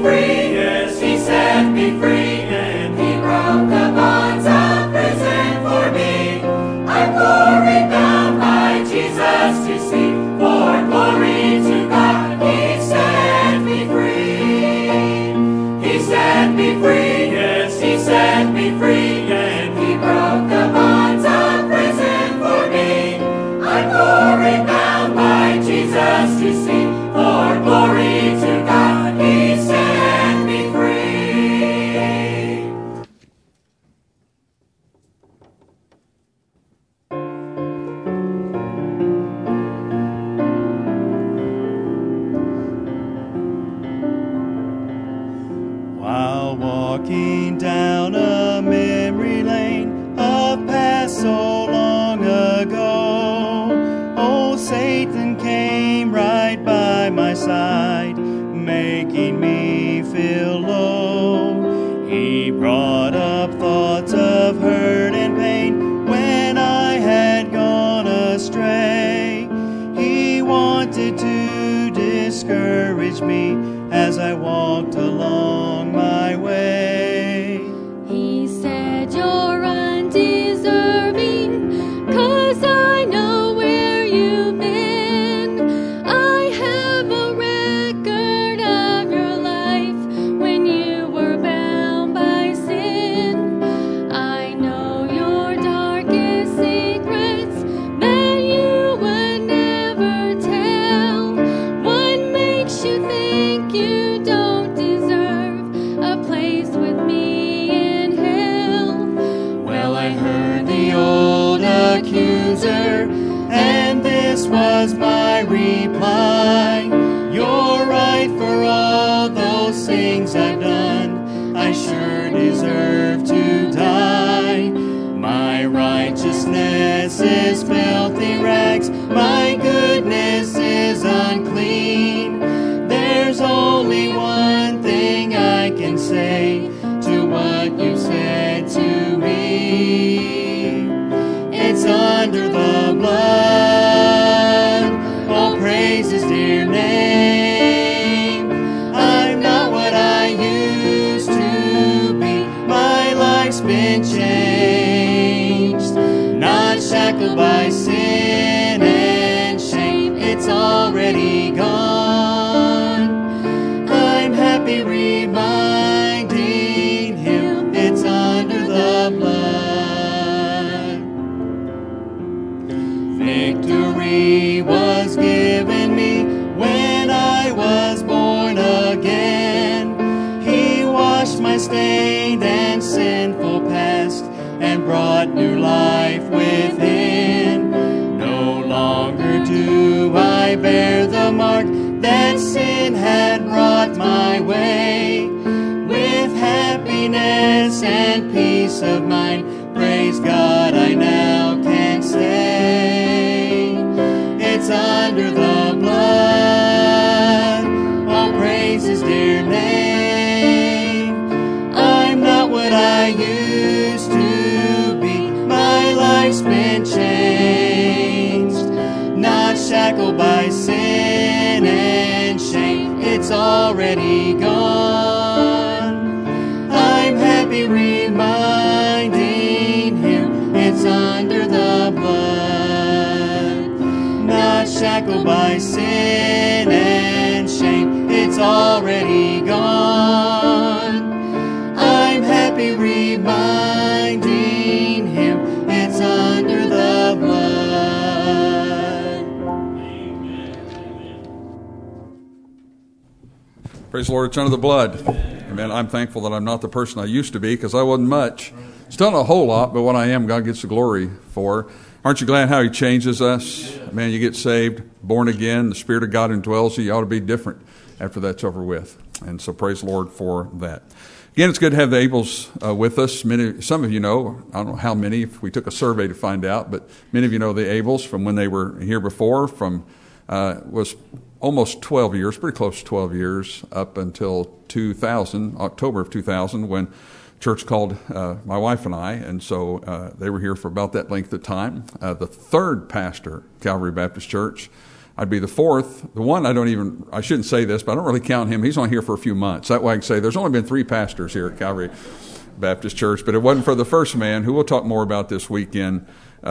free, yes, he set me free, and he broke the bonds of prison for me. I'm glory bound by Jesus to see, for glory to God, he set me free. He set me free, yes, he set me free, and he broke the bonds of prison for me. I'm glory bound by Jesus to see, for glory to God, he set me free. While walking down a memory lane of past so long ago, old Satan came right by my side, making me feel low. He brought up thoughts of hurt and pain when I had gone astray. He wanted to discourage me as I walked along my way. He said, "You're undeserving, 'cause I know where you've been. I have a record of your life when you were bound by sin. I know your darkest secrets that you would never tell. What makes you think you don't deserve a place with me in hell?" Well, I heard the old accuser, and this was my reply. You're right for all those things I've done. I sure deserve to die. My righteousness is filthy rags. My goodness is unclean. There's only one thing I can say to what you said to me. It's under the blood. Oh, praise his dear name. I'm not what I used to be. My life's been changed. Not shackled by sin and shame. It's already gone. I'm happy reminding him it's under the blood. Victory was given me when I was born again. He washed my stained and sinful past and brought new life within. No longer do I bear the mark that sin had brought my way. With happiness and peace of mind, praise God, I now can say it's under the blood. Oh, praise his dear name. I'm not what I used to be. My life's been changed. Not shackled by sin and shame. It's already gone. I'm happy reminding him it's under the blood. Not shackled by sin and shame. It's already gone. I'm happy reminding him it's under the blood. Praise the Lord, it's under the blood. Amen. I'm thankful that I'm not the person I used to be, because I wasn't much. Still not a whole lot, but what I am, God gets the glory for. Aren't you glad how he changes us? Man, you get saved, born again, the Spirit of God indwells you. You ought to be different after that's over with. And so praise the Lord for that. Again, it's good to have the Abels with us. Some of you know, I don't know how many, if we took a survey to find out, but many of you know the Abels from when they were here before, from was almost 12 years, pretty close to 12 years, up until 2000, October of 2000, when church called my wife and I, and so they were here for about that length of time. The third pastor, Calvary Baptist Church, I'd be the fourth. The one I shouldn't say this, but I don't really count him. He's only here for a few months. That way I can say there's only been 3 pastors here at Calvary Baptist Church, but it wasn't for the first man, who we'll talk more about this weekend.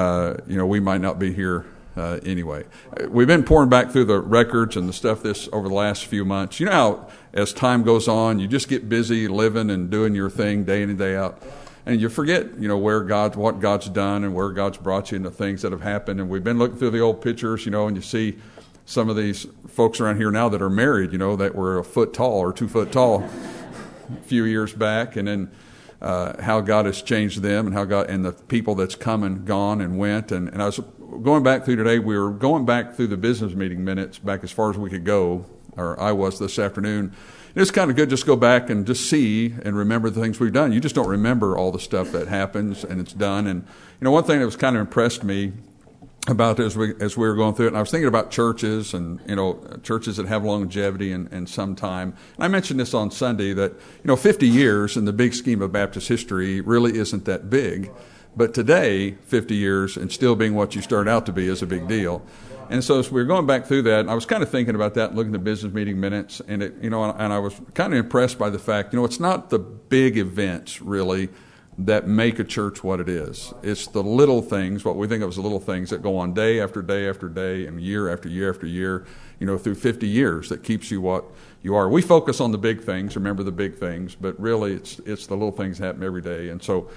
We might not be here anyway. We've been pouring back through the records and the stuff over the last few months. You know how as time goes on, you just get busy living and doing your thing day in and day out. And you forget, what God's done and where God's brought you and the things that have happened. And we've been looking through the old pictures, and you see some of these folks around here now that are married, that were 1 foot tall or 2 foot tall a few years back. And then how God has changed them and the people that's come and gone and went. And I was going back through today, we were going back through the business meeting minutes back as far as we could go, or I was this afternoon. It's kind of good just go back and just see and remember the things we've done. You just don't remember all the stuff that happens and it's done. And, one thing that was kind of impressed me about it as we were going through it, and I was thinking about churches and, churches that have longevity and some time. And I mentioned this on Sunday that, 50 years in the big scheme of Baptist history really isn't that big. But today, 50 years and still being what you started out to be is a big deal. And so as we were going back through that, I was kind of thinking about that, looking at the business meeting minutes, and and I was kind of impressed by the fact, it's not the big events really that make a church what it is. It's the little things, what we think of as the little things that go on day after day after day and year after year after year, through 50 years that keeps you what you are. We focus on the big things, remember the big things, but really it's the little things that happen every day. And so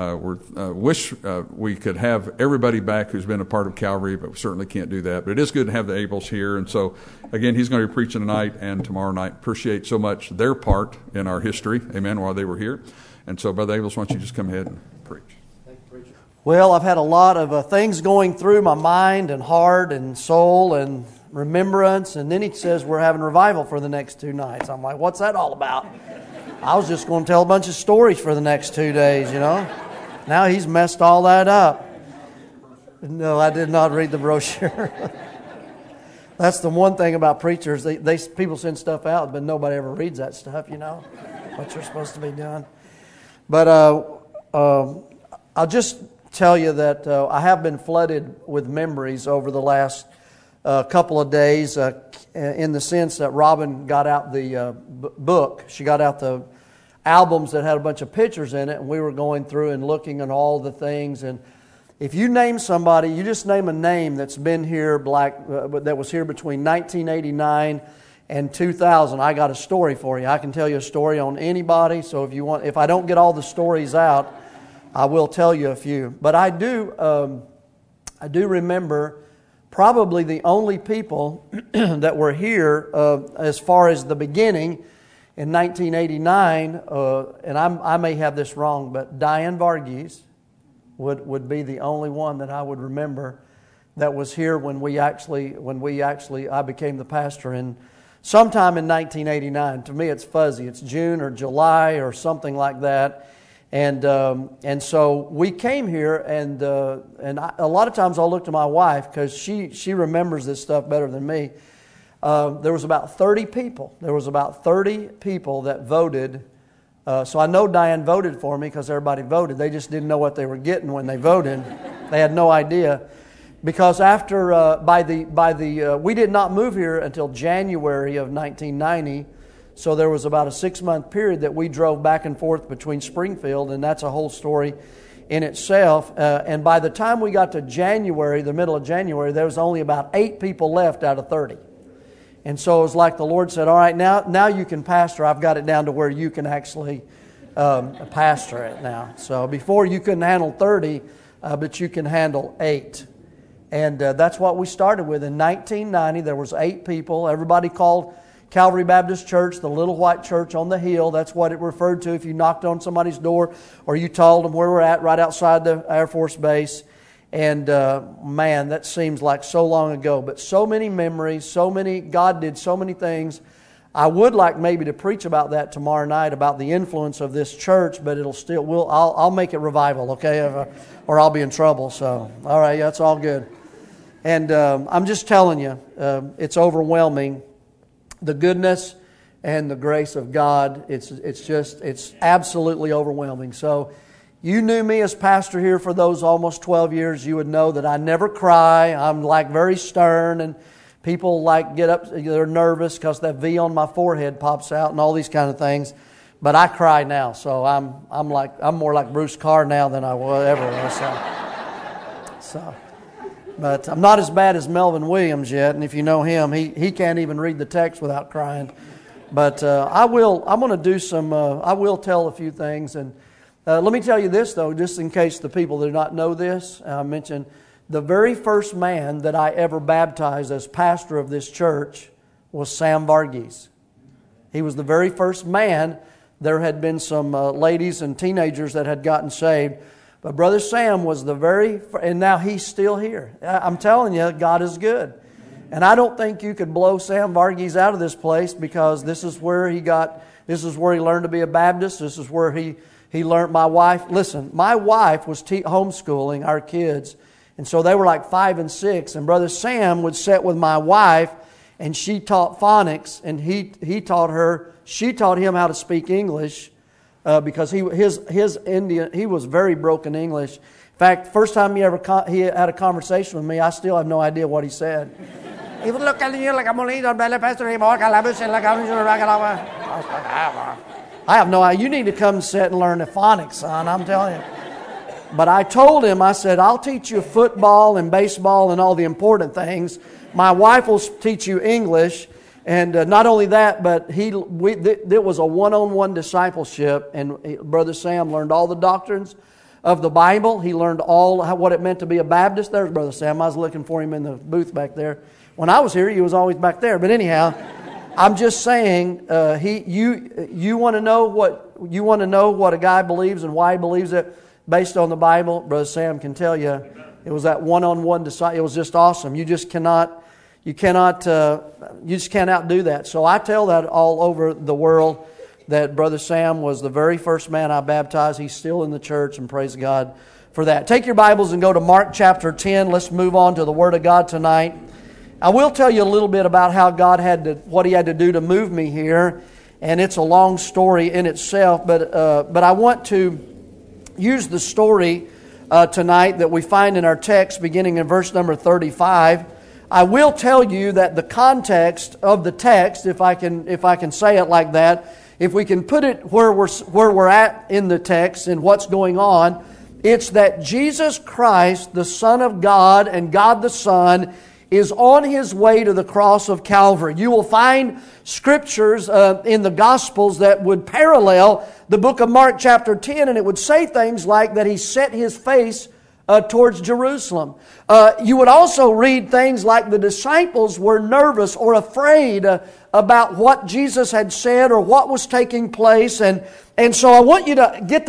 wish we could have everybody back who's been a part of Calvary, but we certainly can't do that. But it is good to have the Abels here. And so, again, he's going to be preaching tonight and tomorrow night. Appreciate so much their part in our history, amen, while they were here. And so, Brother Abels, why don't you just come ahead and preach? Thank you, preacher. Well, I've had a lot of things going through my mind and heart and soul and remembrance. And then he says we're having revival for the next 2 nights. I'm like, what's that all about? I was just going to tell a bunch of stories for the next 2 days, Now he's messed all that up. No, I did not read the brochure. That's the one thing about preachers. People send stuff out, but nobody ever reads that stuff, what you're supposed to be doing. But I'll just tell you that I have been flooded with memories over the last couple of days in the sense that Robin got out the book. She got out the albums that had a bunch of pictures in it, and we were going through and looking at all the things. And if you name somebody, you just name a name that's been here, that was here between 1989 and 2000. I got a story for you. I can tell you a story on anybody. So if I don't get all the stories out, I will tell you a few. But I do remember probably the only people that were here as far as the beginning. In 1989, and I may have this wrong, but Diane Varghese would be the only one that I would remember that was here when I became the pastor in sometime in 1989. To me, it's fuzzy. It's June or July or something like that. And so we came here, and a lot of times I'll look to my wife because she remembers this stuff better than me. There was about 30 people. There was about 30 people that voted. So I know Diane voted for me because everybody voted. They just didn't know what they were getting when they voted. They had no idea. Because after we did not move here until January of 1990. So there was about a 6-month period that we drove back and forth between Springfield, and that's a whole story in itself. And by the time we got to January, the middle of January, there was only about 8 people left out of 30. And so it was like the Lord said, all right, now you can pastor. I've got it down to where you can actually pastor it now. So before you couldn't handle 30, but you can handle 8. And that's what we started with. In 1990, there was 8 people. Everybody called Calvary Baptist Church the Little White Church on the Hill. That's what it referred to if you knocked on somebody's door or you told them where we're at, right outside the Air Force Base. And man, that seems like so long ago. But so many memories, God did so many things. I would like maybe to preach about that tomorrow night, about the influence of this church, but I'll make it revival, okay? Or I'll be in trouble. So, all right, that's all good. And I'm just telling you, it's overwhelming. The goodness and the grace of God, it's absolutely overwhelming. So you knew me as pastor here for those almost 12 years. You would know that I never cry. I'm like very stern and People like get up, they're nervous because that V on my forehead pops out and all these kind of things. But I cry now, so I'm more like Bruce Carr now than I ever was. So, but I'm not as bad as Melvin Williams yet. And if you know him, he can't even read the text without crying. But I'm going to do some. I will tell a few things, and let me tell you this though, just in case the people that do not know this. I mentioned the very first man that I ever baptized as pastor of this church was Sam Varghese. He was the very first man. There had been some ladies and teenagers that had gotten saved. But Brother Sam was the very, and now he's still here. I'm telling you, God is good. And I don't think you could blow Sam Varghese out of this place, because this is where he learned to be a Baptist. This is where he learned. My wife, listen, my wife was homeschooling our kids. And so they were like 5 and 6. And Brother Sam would sit with my wife, and she taught phonics, and she taught him how to speak English, because he was very broken English. In fact, first time he had a conversation with me, I still have no idea what he said. He would look at you like I'm only I have no idea. You need to come sit and learn the phonics, son, I'm telling you. But I told him, I said, I'll teach you football and baseball and all the important things. My wife will teach you English. And not only that, but there was a one-on-one discipleship, and Brother Sam learned all the doctrines of the Bible. He learned what it meant to be a Baptist. There's Brother Sam. I was looking for him in the booth back there. When I was here, he was always back there. But anyhow, I'm just saying, you want to know what a guy believes and why he believes it based on the Bible. Brother Sam can tell you. It was that one-on-one disciple. It was just awesome. You just cannot outdo that. So I tell that all over the world, that Brother Sam was the very first man I baptized. He's still in the church, and praise God for that. Take your Bibles and go to Mark chapter 10. Let's move on to the Word of God tonight. I will tell you a little bit about how God what He had to do to move me here, and it's a long story in itself. But I want to use the story tonight that we find in our text, beginning in verse number 35. I will tell you that the context of the text, if I can say it like that, if we can put it where we're at in the text and what's going on, it's that Jesus Christ, the Son of God and God the Son, is on His way to the cross of Calvary. You will find scriptures in the Gospels that would parallel the book of Mark chapter 10, and it would say things like that He set His face towards Jerusalem. You would also read things like the disciples were nervous or afraid about what Jesus had said or what was taking place, and so I want you to get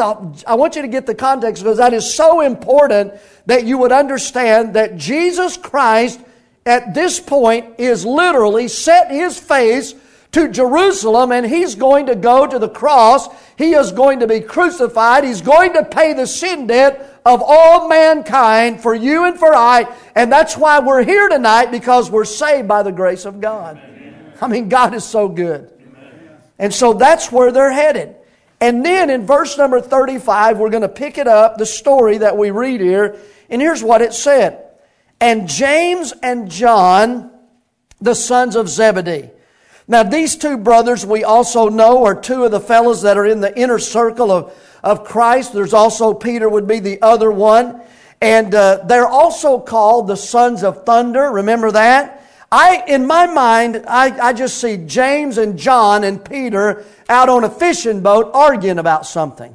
the context, because that is so important that you would understand that Jesus Christ at this point is literally set His face to Jerusalem, and He's going to go to the cross. He is going to be crucified. He's going to pay the sin debt of all mankind for you and for I. And that's why we're here tonight, because we're saved by the grace of God. I mean, God is so good. And so that's where they're headed. And then in verse number 35, we're going to pick it up, the story that we read here. And here's what it said. And James and John, the sons of Zebedee. Now, these two brothers we also know are two of the fellows that are in the inner circle of Christ. There's also Peter would be the other one. And they're also called the sons of thunder. Remember that? In my mind, I just see James and John and Peter out on a fishing boat arguing about something.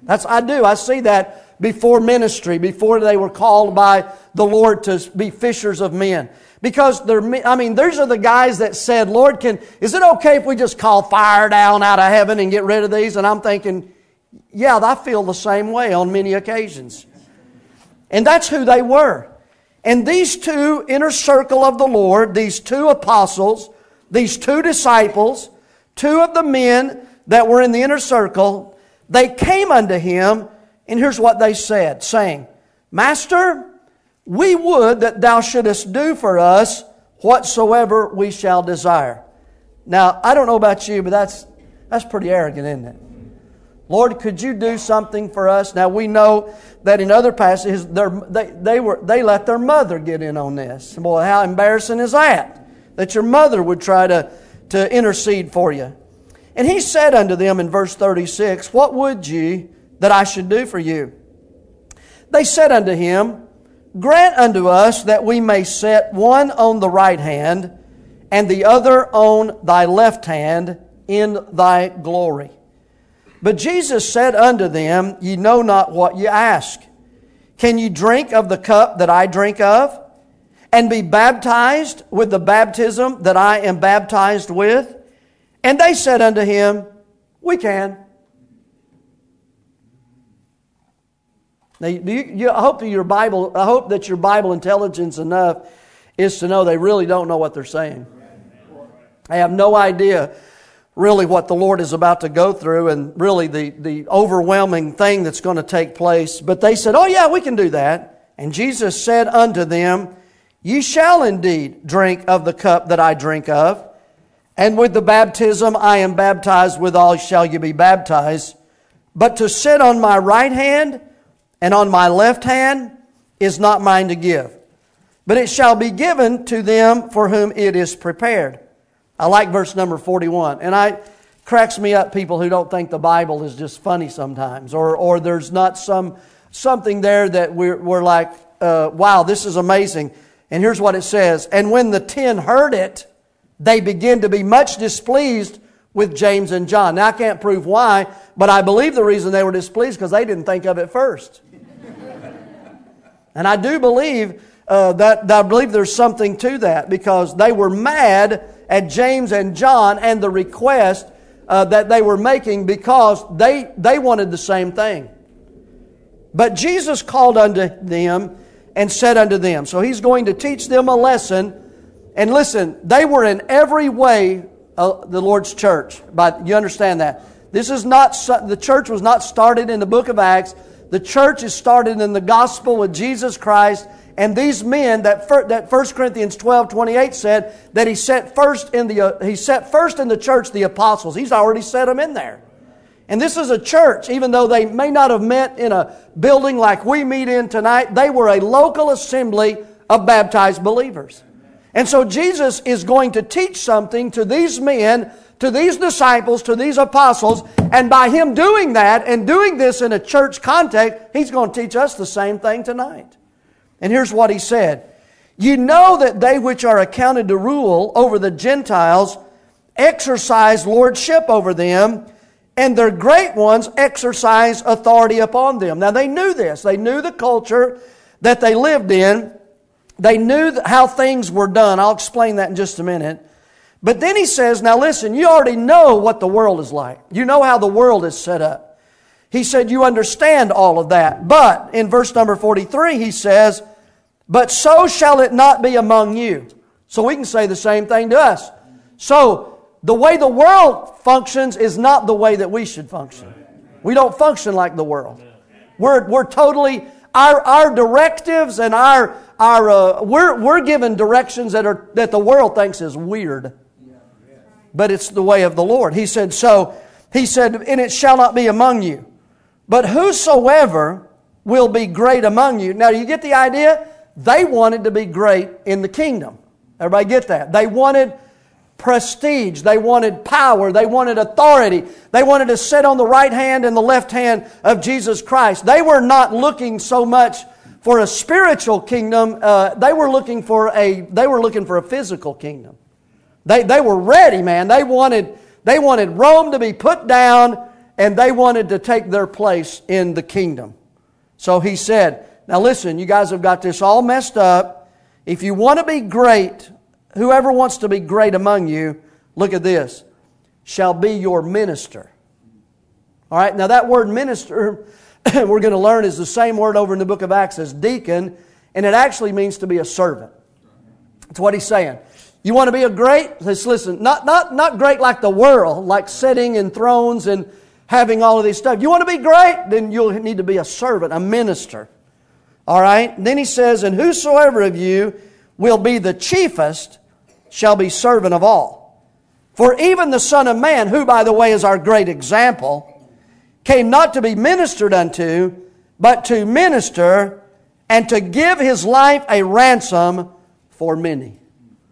I see that before ministry, before they were called by the Lord to be fishers of men. Because these are the guys that said, Lord, is it okay if we just call fire down out of heaven and get rid of these? And I'm thinking, yeah, I feel the same way on many occasions. And that's who they were. And these two inner circle of the Lord, these two apostles, these two disciples, two of the men that were in the inner circle, they came unto Him, and here's what they said, saying, Master, we would that Thou shouldest do for us whatsoever we shall desire. Now, I don't know about you, but that's pretty arrogant, isn't it? Lord, could you do something for us? Now, we know that in other passages, they let their mother get in on this. Boy, how embarrassing is that? that your mother would try to intercede for you. And he said unto them in verse 36, What would ye that I should do for you? They said unto him, Grant unto us that we may set one on the right hand, and the other on thy left hand in thy glory. But Jesus said unto them, Ye know not what ye ask. Can ye drink of the cup that I drink of, and be baptized with the baptism that I am baptized with? And they said unto him, We can. Now, I hope that your Bible intelligence enough is to know they really don't know what they're saying. They have no idea really what the Lord is about to go through and really the overwhelming thing that's going to take place. But they said, Oh yeah, we can do that. And Jesus said unto them, Ye shall indeed drink of the cup that I drink of, and with the baptism I am baptized withal shall ye be baptized. But to sit on my right hand and on my left hand is not mine to give, but it shall be given to them for whom it is prepared. I like verse number 41. And it cracks me up, people who don't think the Bible is just funny sometimes, or there's not something there that we're like, wow, this is amazing. And here's what it says. And when the 10 heard it, they began to be much displeased with James and John. Now, I can't prove why, but I believe the reason they were displeased because they didn't think of it first. And I do believe there's something to that, because they were mad at James and John and the request that they were making, because they wanted the same thing. But Jesus called unto them and said unto them. So He's going to teach them a lesson. And listen, they were in every way the Lord's church. But you understand that. The church was not started in the book of Acts. The church is started in the gospel with Jesus Christ. And these men that 1 Corinthians 12:28 said that He set first in the church the apostles. He's already set them in there. And this is a church, even though they may not have met in a building like we meet in tonight, they were a local assembly of baptized believers. And so Jesus is going to teach something to these men, to these disciples, to these apostles, and by Him doing that and doing this in a church context, He's going to teach us the same thing tonight. And here's what He said. You know that they which are accounted to rule over the Gentiles exercise lordship over them, and their great ones exercise authority upon them. Now they knew this. They knew the culture that they lived in. They knew how things were done. I'll explain that in just a minute. But then He says, now listen, you already know what the world is like. You know how the world is set up. He said, you understand all of that. But in verse number 43, He says, but so shall it not be among you. So we can say the same thing to us. So the way the world functions is not the way that we should function. We don't function like the world. We're totally, our directives and we're given directions that the world thinks is weird. But it's the way of the Lord. He said, and it shall not be among you. But whosoever will be great among you. Now, you get the idea? They wanted to be great in the kingdom. Everybody get that? They wanted prestige. They wanted power. They wanted authority. They wanted to sit on the right hand and the left hand of Jesus Christ. They were not looking so much for a spiritual kingdom. They were looking for a physical kingdom. They were ready, man. They wanted Rome to be put down, and they wanted to take their place in the kingdom. So He said, now listen, you guys have got this all messed up. If you want to be great, whoever wants to be great among you, look at this, shall be your minister. All right, now that word minister, we're going to learn, is the same word over in the book of Acts as deacon, and it actually means to be a servant. That's what He's saying. You want to be a great? Listen, not great like the world, like sitting in thrones and having all of these stuff. You want to be great? Then you'll need to be a servant, a minister. All right? And then He says, and whosoever of you will be the chiefest shall be servant of all. For even the Son of Man, who, by the way, is our great example, came not to be ministered unto, but to minister and to give His life a ransom for many.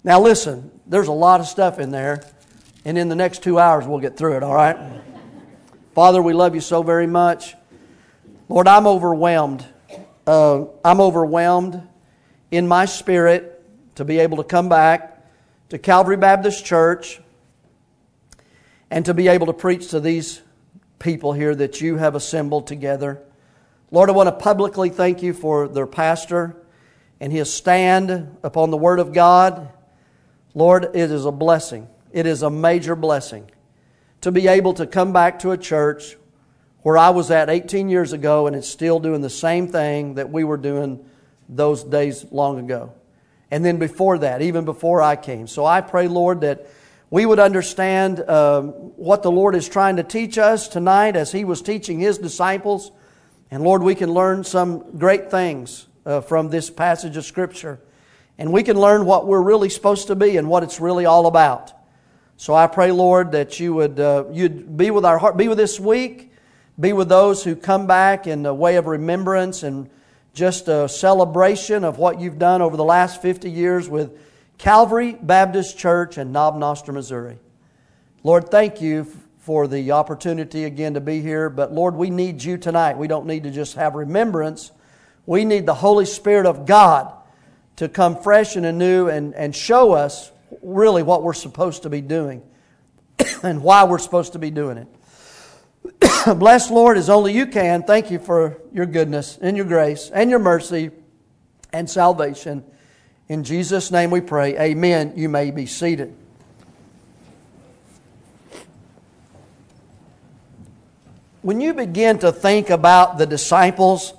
Now listen, there's a lot of stuff in there, and in the next 2 hours we'll get through it, all right? Father, we love you so very much. Lord, I'm overwhelmed. I'm overwhelmed in my spirit to be able to come back to Calvary Baptist Church and to be able to preach to these people here that you have assembled together. Lord, I want to publicly thank you for their pastor and his stand upon the Word of God. Lord, it is a blessing. It is a major blessing to be able to come back to a church where I was at 18 years ago and it's still doing the same thing that we were doing those days long ago. And then before that, even before I came. So I pray, Lord, that we would understand what the Lord is trying to teach us tonight as He was teaching His disciples. And Lord, we can learn some great things from this passage of Scripture. And we can learn what we're really supposed to be and what it's really all about. So I pray, Lord, that you would you'd be with our heart, be with this week, be with those who come back in a way of remembrance and just a celebration of what you've done over the last 50 years with Calvary Baptist Church in Knob Noster, Missouri. Lord, thank you for the opportunity again to be here. But Lord, we need you tonight. We don't need to just have remembrance. We need the Holy Spirit of God to come fresh and anew and show us really what we're supposed to be doing and why we're supposed to be doing it. Bless, Lord, as only you can. Thank you for your goodness and your grace and your mercy and salvation. In Jesus' name we pray. Amen. You may be seated. When you begin to think about the disciples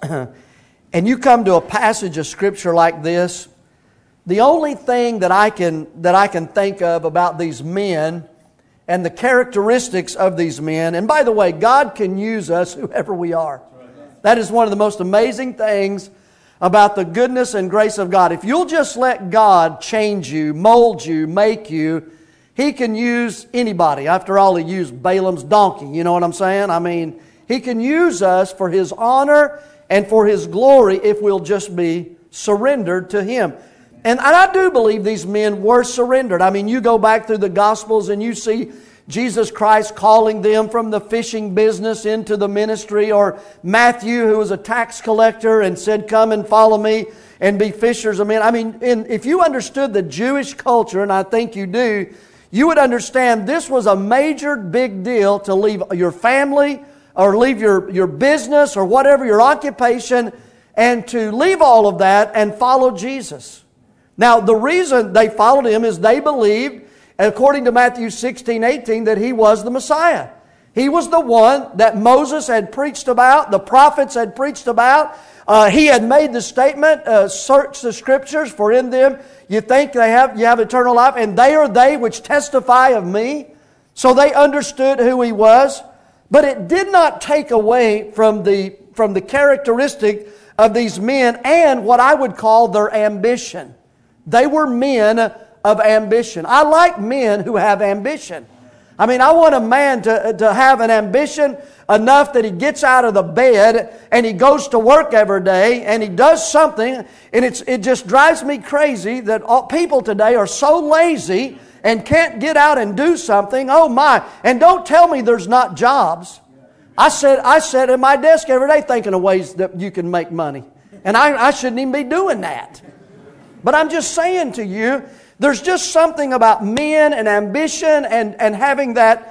and you come to a passage of Scripture like this, the only thing that I can think of about these men and the characteristics of these men, and by the way, God can use us whoever we are. That is one of the most amazing things about the goodness and grace of God. If you'll just let God change you, mold you, make you, He can use anybody. After all, He used Balaam's donkey. You know what I'm saying? I mean, He can use us for His honor and for His glory if we'll just be surrendered to Him. And I do believe these men were surrendered. I mean, you go back through the Gospels and you see Jesus Christ calling them from the fishing business into the ministry, or Matthew, who was a tax collector and said, "Come and follow me and be fishers of men." I mean, if you understood the Jewish culture, and I think you do, you would understand this was a major big deal to leave your family or leave your business or whatever, your occupation, and to leave all of that and follow Jesus. Now, the reason they followed Him is they believed, according to Matthew 16:18, that He was the Messiah. He was the one that Moses had preached about, the prophets had preached about. He had made the statement, search the Scriptures, for in them you think you have eternal life, and they are they which testify of me. So they understood who He was. But it did not take away from the characteristic of these men and what I would call their ambition. They were men of ambition. I like men who have ambition. I mean, I want a man to have an ambition enough that he gets out of the bed and he goes to work every day and he does something, and it just drives me crazy that people today are so lazy and can't get out and do something. Oh my. And don't tell me there's not jobs. I sit at my desk every day thinking of ways that you can make money. And I shouldn't even be doing that. But I'm just saying to you, there's just something about men and ambition and having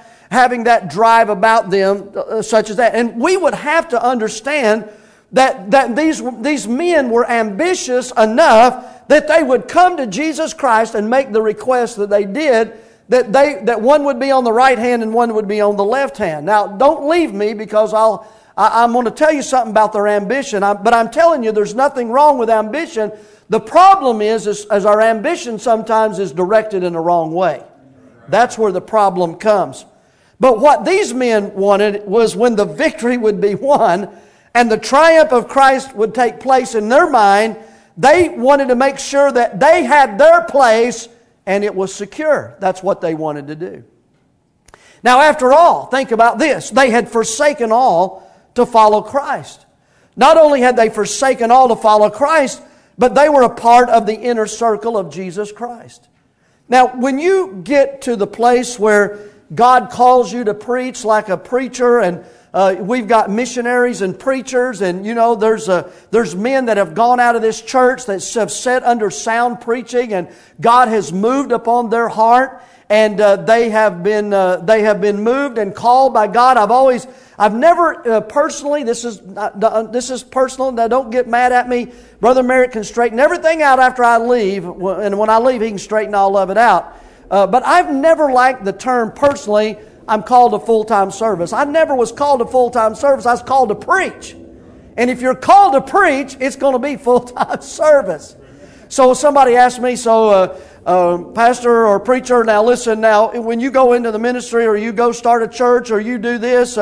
that drive about them, such as that. And we would have to understand that these men were ambitious enough that they would come to Jesus Christ and make the request that they did, that one would be on the right hand and one would be on the left hand. Now, don't leave me, because I'm going to tell you something about their ambition. But I'm telling you, there's nothing wrong with ambition. The problem is our ambition sometimes is directed in the wrong way. That's where the problem comes. But what these men wanted was when the victory would be won and the triumph of Christ would take place in their mind, they wanted to make sure that they had their place and it was secure. That's what they wanted to do. Now, after all, think about this. They had forsaken all to follow Christ. Not only had they forsaken all to follow Christ, but they were a part of the inner circle of Jesus Christ. Now, when you get to the place where God calls you to preach like a preacher, and we've got missionaries and preachers, and there's men that have gone out of this church that have sat under sound preaching, and God has moved upon their heart, and they have been moved and called by God. I've never personally. This is personal. Now, don't get mad at me. Brother Merritt can straighten everything out after I leave, and when I leave, he can straighten all of it out. But I've never liked the term personally, I'm called to full-time service. I never was called to full-time service. I was called to preach. And if you're called to preach, it's going to be full-time service. So somebody asked me, pastor or preacher, now listen, when you go into the ministry or you go start a church or you do this,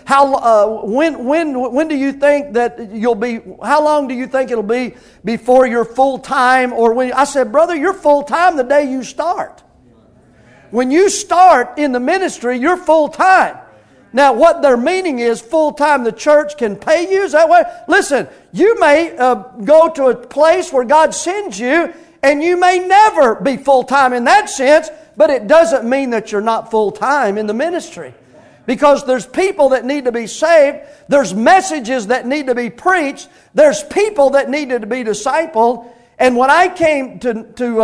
when do you think that how long do you think it'll be before you're full-time? I said, brother, you're full-time the day you start. When you start in the ministry, you're full-time. Now, what their meaning is, full-time, the church can pay you? Is that way? Listen, you may go to a place where God sends you, and you may never be full-time in that sense, but it doesn't mean that you're not full-time in the ministry. Because there's people that need to be saved, there's messages that need to be preached, there's people that need to be discipled. And when I came to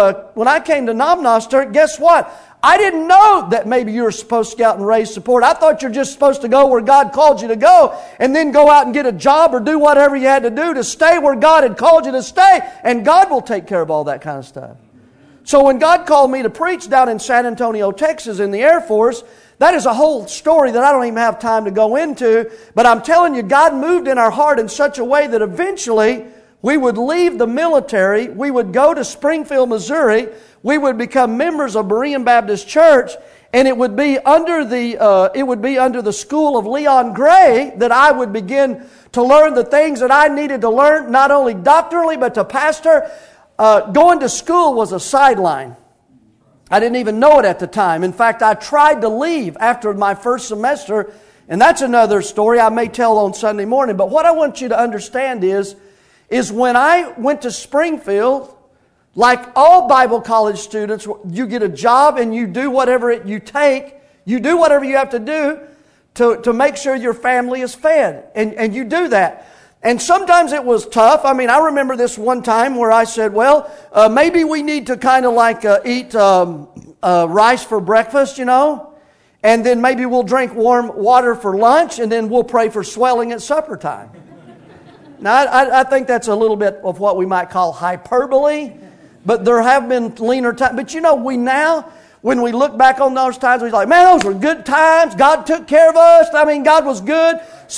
Nomnoster, guess what? I didn't know that maybe you were supposed to go out and raise support. I thought you're just supposed to go where God called you to go and then go out and get a job or do whatever you had to do to stay where God had called you to stay, and God will take care of all that kind of stuff. So when God called me to preach down in San Antonio, Texas in the Air Force, that is a whole story that I don't even have time to go into, but I'm telling you, God moved in our heart in such a way that eventually we would leave the military, we would go to Springfield, Missouri, we would become members of Berean Baptist Church, and it would be under the school of Leon Gray that I would begin to learn the things that I needed to learn, not only doctrinally but to pastor. Going to school was a sideline. I didn't even know it at the time. In fact, I tried to leave after my first semester, and that's another story I may tell on Sunday morning. But what I want you to understand is when I went to Springfield, like all Bible college students, you get a job and you do whatever you do whatever you have to do to make sure your family is fed. And you do that. And sometimes it was tough. I mean, I remember this one time where I said, maybe we need to kind of like eat rice for breakfast, and then maybe we'll drink warm water for lunch, and then we'll pray for swelling at supper time. Now, I think that's a little bit of what we might call hyperbole, but there have been leaner times. But when we look back on those times, we're like, man, those were good times. God took care of us. I mean, God was good.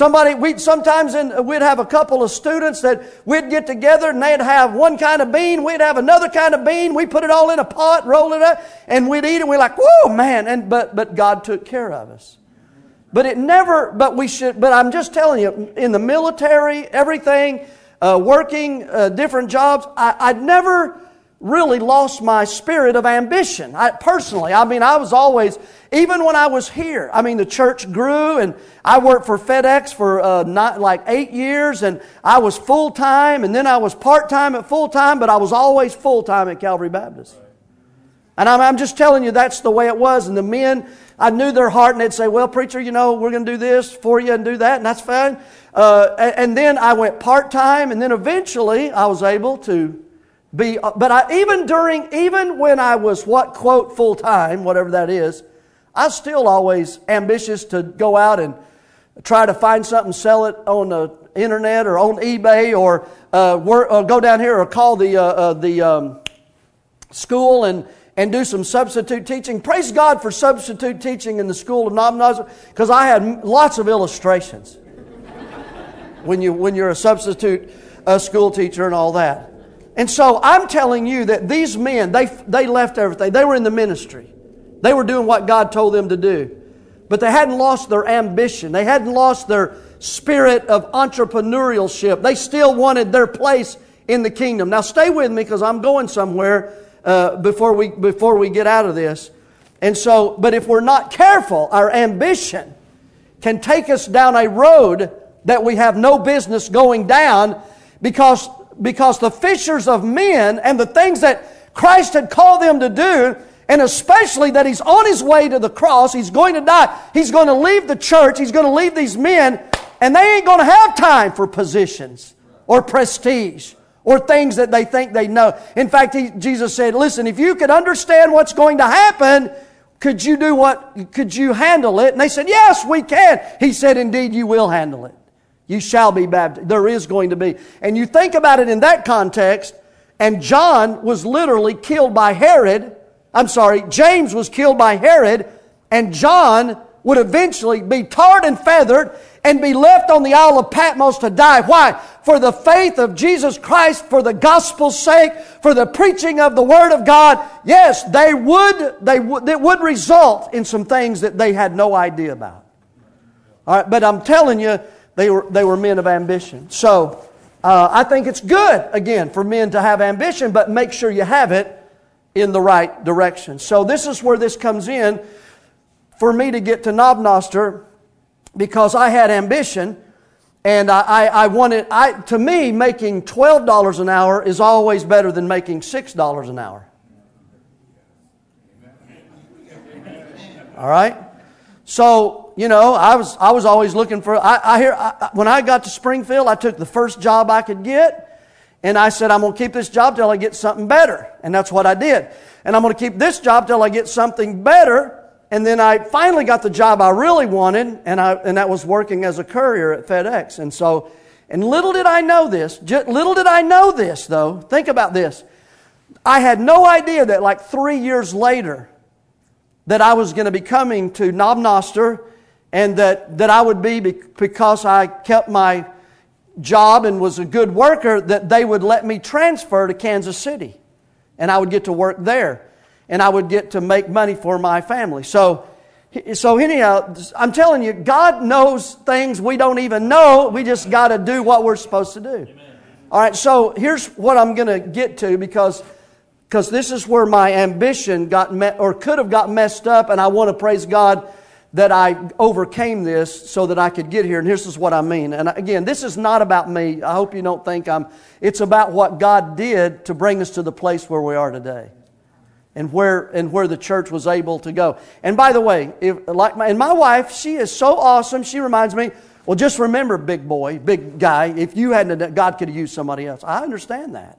We'd have a couple of students that we'd get together and they'd have one kind of bean. We'd have another kind of bean. We put it all in a pot, roll it up, and we'd eat it. We're like, whoa, man. But God took care of us. But I'm just telling you, in the military, everything, working different jobs, I'd never really lost my spirit of ambition. I was always, even when I was here, the church grew, and I worked for FedEx for 8 years, and I was full-time, and then I was part-time at full-time, but I was always full-time at Calvary Baptist. And I'm just telling you, that's the way it was. And the men, I knew their heart, and they'd say, well, preacher, we're going to do this for you and do that, and that's fine. And then I went part-time, and then eventually I was able to be, but even when I was quote, full-time, whatever that is, I was still always ambitious to go out and try to find something, sell it on the internet or on eBay, or go down here or call the school and do some substitute teaching. Praise God for substitute teaching in the school of Nomnoster, because I had lots of illustrations when you're a substitute school teacher and all that. And so I'm telling you that these men, they left everything. They were in the ministry. They were doing what God told them to do. But they hadn't lost their ambition. They hadn't lost their spirit of entrepreneurship. They still wanted their place in the kingdom. Now stay with me, because I'm going somewhere before we get out of this. And so, but if we're not careful, our ambition can take us down a road that we have no business going down, because the fishers of men and the things that Christ had called them to do, and especially that he's on his way to the cross, he's going to die, he's going to leave the church, he's going to leave these men, and they ain't going to have time for positions or prestige or things that they think they know. In fact, Jesus said, listen, if you could understand what's going to happen, could you handle it? And they said, yes, we can. He said, indeed, you will handle it. You shall be baptized. There is going to be. And you think about it in that context, and John was literally killed by Herod. James was killed by Herod, and John would eventually be tarred and feathered and be left on the Isle of Patmos to die. Why? For the faith of Jesus Christ, for the gospel's sake, for the preaching of the Word of God. Yes, it would result in some things that they had no idea about. All right, but I'm telling you, they were men of ambition. So I think it's good, again, for men to have ambition, but make sure you have it in the right direction. So this is where this comes in. For me to get to Knob Noster, because I had ambition, and to me, making $12 an hour is always better than making $6 an hour. All right? So, I was always looking for, when I got to Springfield, I took the first job I could get, and I said, I'm going to keep this job till I get something better. And that's what I did. And I'm going to keep this job till I get something better. And then I finally got the job I really wanted, and that was working as a courier at FedEx. And little did I know this, though. Think about this. I had no idea that like 3 years later that I was going to be coming to Knob Noster, and that I would be, because I kept my job and was a good worker, that they would let me transfer to Kansas City. And I would get to work there. And I would get to make money for my family. So anyhow, I'm telling you, God knows things we don't even know. We just got to do what we're supposed to do. Amen. All right, so here's what I'm going to get to, because this is where my ambition could have got messed up, and I want to praise God that I overcame this so that I could get here. And this is what I mean. And again, this is not about me. I hope you don't think it's about what God did to bring us to the place where we are today. And where the church was able to go. And by the way, my wife, she is so awesome. She reminds me, well, just remember, big guy, if you hadn't, God could have used somebody else. I understand that.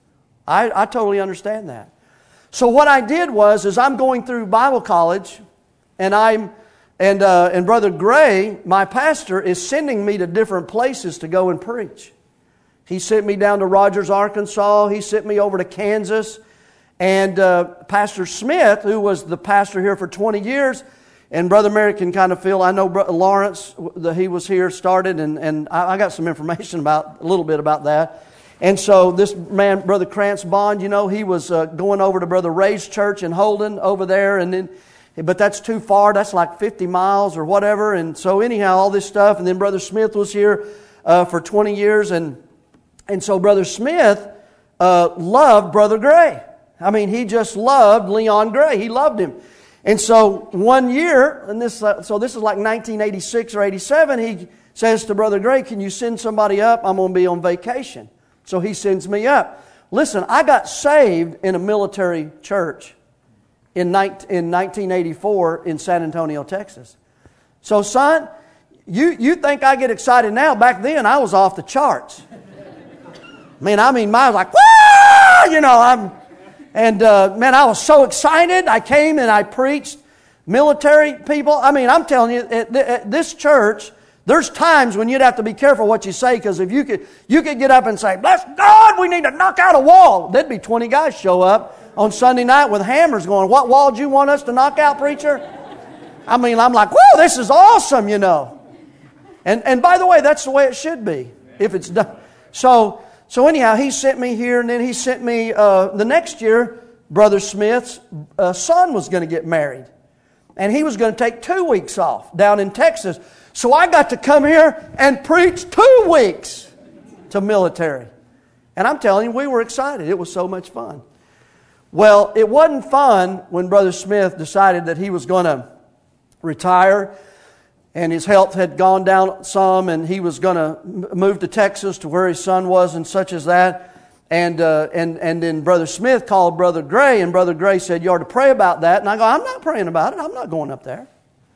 I totally understand that. So what I did is I'm going through Bible college, and Brother Gray, my pastor, is sending me to different places to go and preach. He sent me down to Rogers, Arkansas. He sent me over to Kansas. And Pastor Smith, who was the pastor here for 20 years, and Brother Mary can kind of feel, I know Lawrence, he was here, started, and I got some information a little bit about that. And so this man, Brother Krantz Bond, he was going over to Brother Ray's church in Holden over there, but that's too far. That's like 50 miles or whatever. And so anyhow, all this stuff. And then Brother Smith was here for 20 years. And so Brother Smith loved Brother Gray. I mean, he just loved Leon Gray. He loved him. And so one year, this is like 1986 or 87, he says to Brother Gray, can you send somebody up? I'm going to be on vacation. So he sends me up. Listen, I got saved in a military church in 1984 in San Antonio, Texas. So son, you think I get excited now? Back then, I was off the charts. Man, I was like, woo! I was so excited. I came and I preached military people. I'm telling you, at this church, there's times when you'd have to be careful what you say, because if you could get up and say, bless God, we need to knock out a wall. There'd be 20 guys show up on Sunday night with hammers going, what wall do you want us to knock out, preacher? I'm like, whoa, this is awesome, And by the way, that's the way it should be if it's done. So anyhow, he sent me here, and then he sent me the next year, Brother Smith's son was going to get married. And he was going to take 2 weeks off down in Texas. So I got to come here and preach 2 weeks to military. And I'm telling you, we were excited. It was so much fun. Well, it wasn't fun when Brother Smith decided that he was going to retire. And his health had gone down some, and he was going to move to Texas to where his son was and such as that. And then Brother Smith called Brother Gray, and Brother Gray said, you ought to pray about that. And I go, I'm not praying about it. I'm not going up there.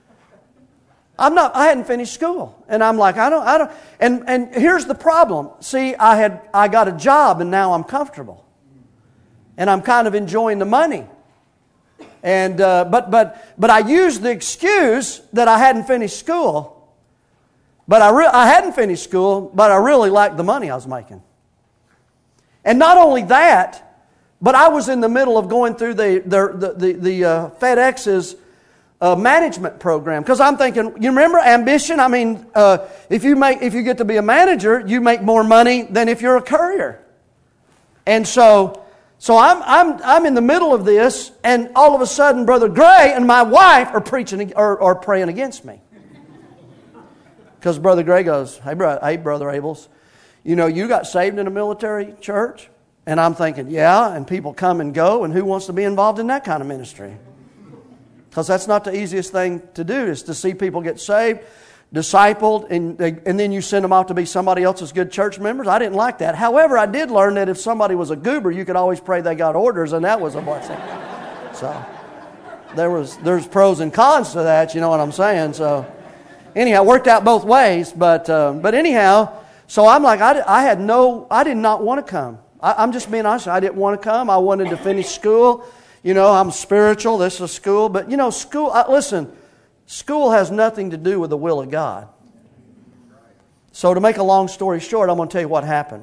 I hadn't finished school. And I'm like, I don't. And here's the problem. See, I got a job, and now I'm comfortable. And I'm kind of enjoying the money. And but I used the excuse that I hadn't finished school. But I hadn't finished school, but I really liked the money I was making. And not only that, but I was in the middle of going through the FedEx's management program, because I'm thinking, you remember ambition? I mean, if you get to be a manager, you make more money than if you're a courier. And so I'm in the middle of this, and all of a sudden, Brother Gray and my wife are preaching or praying against me. Because Brother Gray goes, hey, Brother Abels, you got saved in a military church? And I'm thinking, yeah, and people come and go, and who wants to be involved in that kind of ministry? Because that's not the easiest thing to do, is to see people get saved, discipled, and then you send them off to be somebody else's good church members. I didn't like that. However, I did learn that if somebody was a goober, you could always pray they got orders, and that was a blessing. So there's pros and cons to that, you know what I'm saying? So anyhow, it worked out both ways, but anyhow, so I'm like, I did not want to come. I'm just being honest. I didn't want to come. I wanted to finish school. I'm spiritual. This is school. But, school, listen, school has nothing to do with the will of God. So to make a long story short, I'm going to tell you what happened.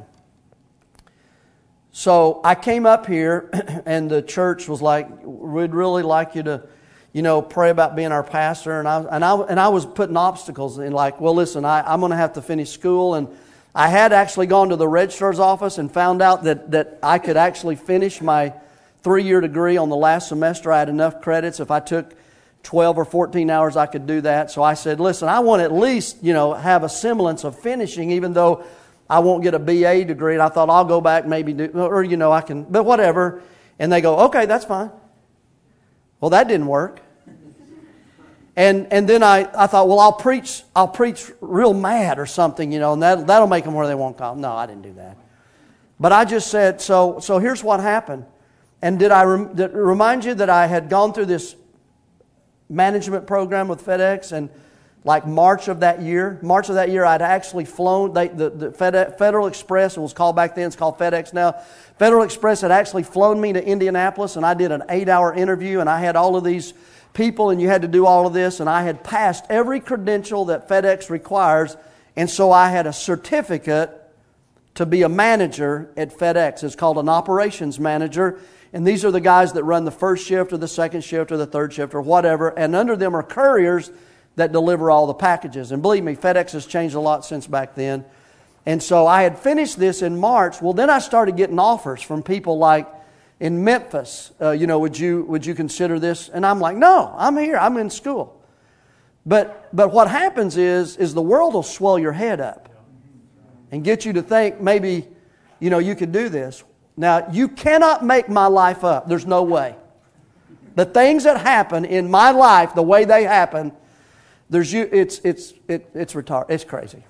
So I came up here, and the church was like, we'd really like you to, pray about being our pastor. And I was putting obstacles in, like, well, listen, I'm going to have to finish school. And I had actually gone to the registrar's office and found out that I could actually finish my 3-year degree on the last semester. I had enough credits. If I took 12 or 14 hours, I could do that. So I said, listen, I want to at least, have a semblance of finishing, even though I won't get a BA degree. And I thought, I'll go back maybe I can, but whatever. And they go, okay, that's fine. Well, that didn't work. And then I thought, well, I'll preach real mad or something, and that'll make them where they won't come. No, I didn't do that. But I just said, so here's what happened. And did it remind you that I had gone through this management program with FedEx, and like March of that year, I'd actually flown, the Federal Express, it was called back then, it's called FedEx now. Federal Express had actually flown me to Indianapolis, and I did an 8-hour interview, and I had all of these people, and you had to do all of this, and I had passed every credential that FedEx requires, and so I had a certificate to be a manager at FedEx. It's called an operations manager, and these are the guys that run the first shift or the second shift or the third shift or whatever, and under them are couriers that deliver all the packages. And believe me, FedEx has changed a lot since back then. And so I had finished this in March. Well, then I started getting offers from people like, in Memphis, would you consider this? And I'm like, no, I'm here. I'm in school. But what happens is the world will swell your head up and get you to think maybe, you could do this. Now, you cannot make my life up. There's no way. The things that happen in my life, the way they happen, it's retarded. It's crazy.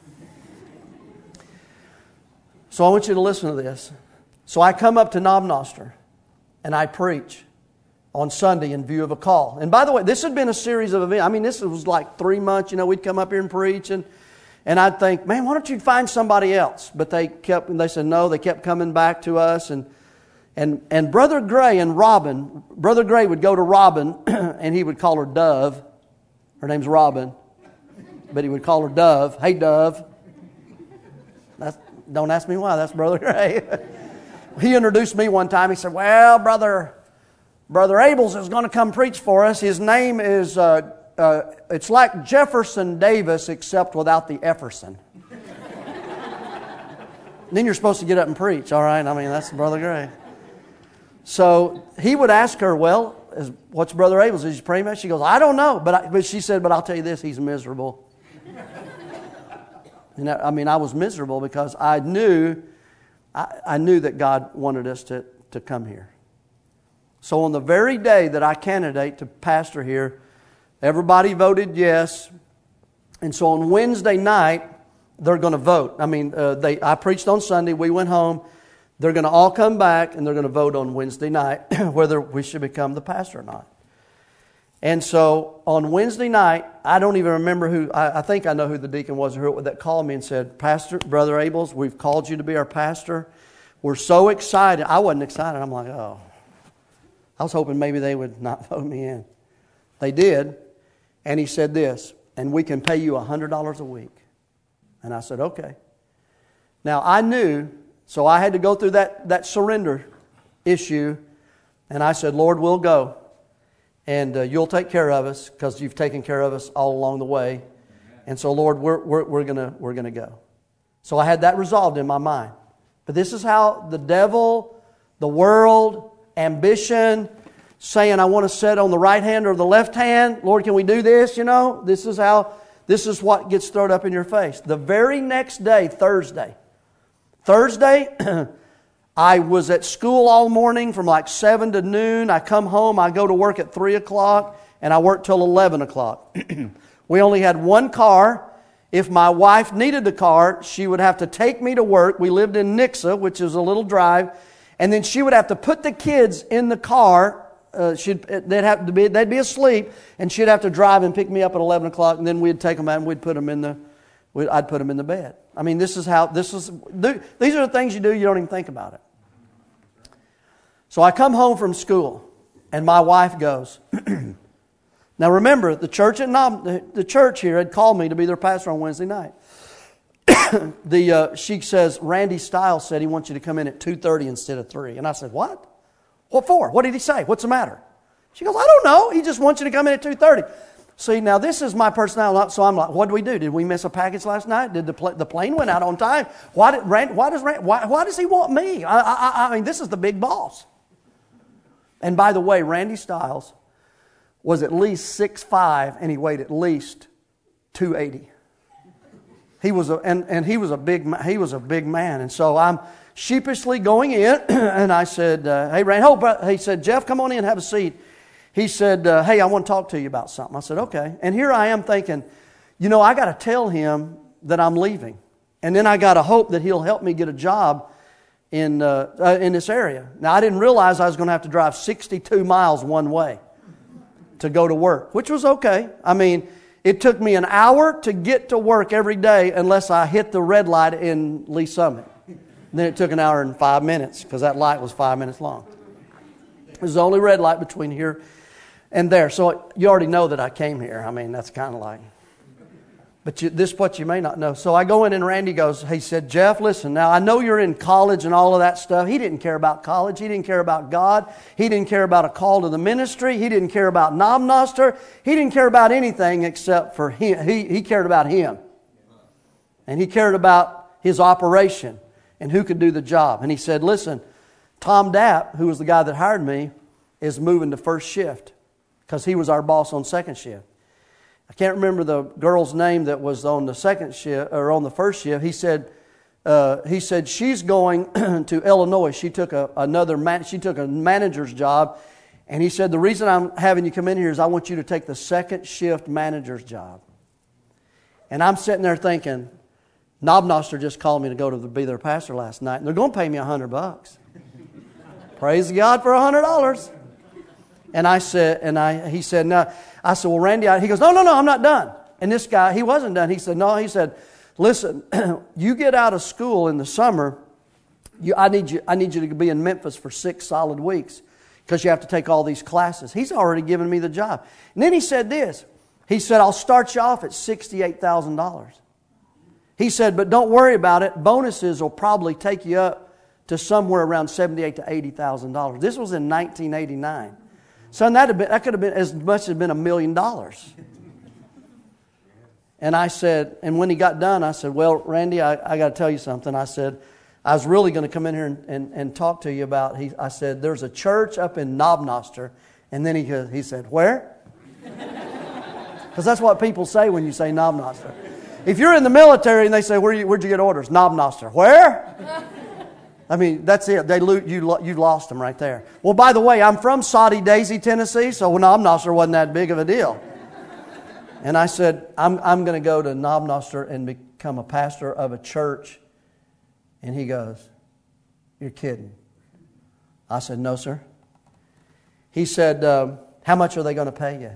So I want you to listen to this. So I come up to Knob Noster, and I preach on Sunday in view of a call. And by the way, this had been a series of events. I mean, this was like 3 months. We'd come up here and preach, and I'd think, man, why don't you find somebody else? But they said no. They kept coming back to us, and Brother Gray and Robin. Brother Gray would go to Robin, and he would call her Dove. Her name's Robin, but he would call her Dove. Hey, Dove. Don't ask me why. That's Brother Gray. He introduced me one time. He said, well, Brother Abels is going to come preach for us. His name is, it's like Jefferson Davis except without the Efferson. Then you're supposed to get up and preach, all right? I mean, that's Brother Gray. So he would ask her, well, what's Brother Abels? Is he praying about? She goes, I don't know. But she said, but I'll tell you this, he's miserable. And I was miserable because I knew that God wanted us to come here. So on the very day that I candidate to pastor here, everybody voted yes. And so on Wednesday night, they're going to vote. I preached on Sunday. We went home. they're going to all come back and they're going to vote on Wednesday night whether we should become the pastor or not. And so on Wednesday night, I don't even remember who, I think I know who the deacon was that called me and said, Pastor, Brother Abels, we've called you to be our pastor. We're so excited. I wasn't excited. I'm like, oh. I was hoping maybe they would not vote me in. They did. And he said this, and we can pay you $100 a week. And I said, okay. Now I knew, so I had to go through that surrender issue. And I said, Lord, we'll go. And you'll take care of us because you've taken care of us all along the way. And so, Lord, we're gonna go. So I had that resolved in my mind. But this is how the devil, the world, ambition, saying I want to sit on the right hand or the left hand. Lord, can we do this? You know, this is what gets thrown up in your face. The very next day, Thursday, I was at school all morning from like 7 to noon. I come home, I go to work at 3 o'clock, and I work till 11 o'clock. We only had one car. If my wife needed the car, she would have to take me to work. We lived in Nixa, which is a little drive. And then she would have to put the kids in the car. They'd be asleep, and she'd have to drive and pick me up at 11 o'clock, and then we'd take them out and I'd put them in the bed. I mean, these are the things you do, you don't even think about it. So I come home from school, and my wife goes, now remember, the church here had called me to be their pastor on Wednesday night. She says, Randy Stiles said he wants you to come in at 2:30 instead of 3. And I said, what? What for? What did he say? What's the matter? She goes, I don't know. He just wants you to come in at 2:30. See, now this is my personality. So I'm like, what did we do? Did we miss a package last night? Did the plane went out on time? Why does he want me? I mean, this is the big boss. And by the way, Randy Stiles was at least 6'5", and he weighed at least 280. He was a big man. And so I'm sheepishly going in, and I said, hey, Randy, he said, Jeff, come on in, have a seat. He said, hey, I want to talk to you about something. I said, okay. And here I am thinking, I got to tell him that I'm leaving. And then I got to hope that he'll help me get a job in this area. Now, I didn't realize I was going to have to drive 62 miles one way to go to work, which was okay. I mean, it took me an hour to get to work every day unless I hit the red light in Lee Summit. Then it took an hour and 5 minutes because that light was 5 minutes long. It was the only red light between here and there. So you already know that I came here. I mean, that's kind of like... But this is what you may not know. So I go in and Randy goes, he said, Jeff, listen, now I know you're in college and all of that stuff. He didn't care about college. He didn't care about God. He didn't care about a call to the ministry. He didn't care about Knob Noster. He didn't care about anything except for him. He cared about him. And he cared about his operation and who could do the job. And he said, listen, Tom Dapp, who was the guy that hired me, is moving to first shift because he was our boss on second shift. I can't remember the girl's name that was on the second shift or on the first shift. He said she's going to Illinois. She took a manager's job, and he said the reason I'm having you come in here is I want you to take the second shift manager's job. And I'm sitting there thinking, Knob Noster just called me to go to be their pastor last night, and they're going to pay me $100. Praise God for $100. And he said, no. I said, well, Randy, he goes, no, I'm not done. And this guy, he wasn't done. He said, no, he said, listen, you get out of school in the summer, I need you to be in Memphis for 6 solid weeks because you have to take all these classes. He's already given me the job. And then he said this. He said, I'll start you off at $68,000. He said, but don't worry about it. Bonuses will probably take you up to somewhere around $78,000 to $80,000. This was in 1989. Son, that could have been as much as been $1 million. And I said, and when he got done, I said, well, Randy, I got to tell you something. I said, I was really going to come in here and talk to you about, I said, there's a church up in Knob Noster. And then he said, where? Because that's what people say when you say Knob Noster. If you're in the military and they say, where'd you get orders? Knob Noster. Where? I mean, that's it. You lost them right there. Well, by the way, I'm from Soddy Daisy, Tennessee, so Knob Noster wasn't that big of a deal. And I said, I'm going to go to Knob Noster and become a pastor of a church. And he goes, You're kidding. I said, no, sir. He said, how much are they going to pay you?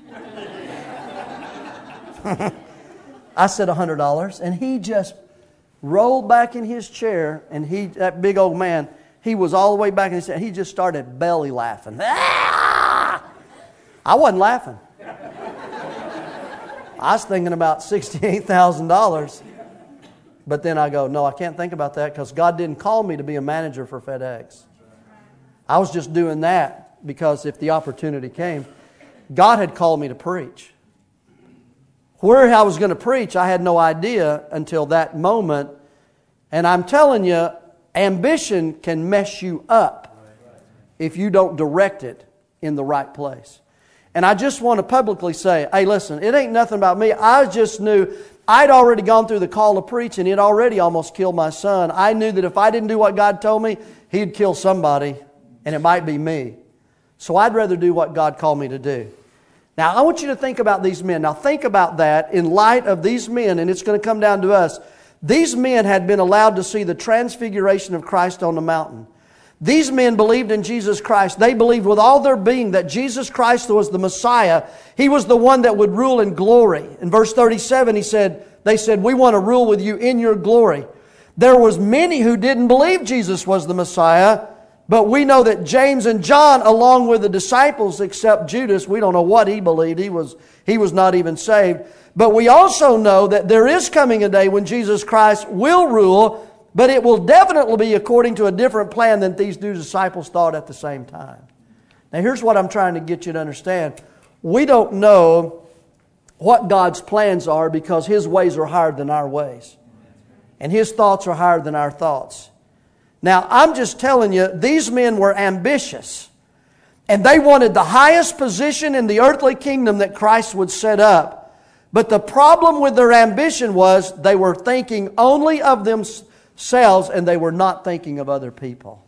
I said, $100. And he just rolled back in his chair, and that big old man, he was all the way back in his chair. He just started belly laughing. Ah! I wasn't laughing. I was thinking about $68,000. But then I go, no, I can't think about that because God didn't call me to be a manager for FedEx. I was just doing that because if the opportunity came, God had called me to preach. Where I was going to preach, I had no idea until that moment. And I'm telling you, ambition can mess you up if you don't direct it in the right place. And I just want to publicly say, hey, listen, it ain't nothing about me. I just knew I'd already gone through the call to preach, and it already almost killed my son. I knew that if I didn't do what God told me, he'd kill somebody, and it might be me. So I'd rather do what God called me to do. Now, I want you to think about these men. Now, think about that in light of these men, and it's going to come down to us. These men had been allowed to see the transfiguration of Christ on the mountain. These men believed in Jesus Christ. They believed with all their being that Jesus Christ was the Messiah. He was the one that would rule in glory. In verse 37, they said, we want to rule with you in your glory. There was many who didn't believe Jesus was the Messiah, but we know that James and John, along with the disciples, except Judas, we don't know what he believed. He was not even saved. But we also know that there is coming a day when Jesus Christ will rule, but it will definitely be according to a different plan than these two disciples thought at the same time. Now here's what I'm trying to get you to understand. We don't know what God's plans are because His ways are higher than our ways. And His thoughts are higher than our thoughts. Now I'm just telling you, these men were ambitious. And they wanted the highest position in the earthly kingdom that Christ would set up. But the problem with their ambition was they were thinking only of themselves and they were not thinking of other people.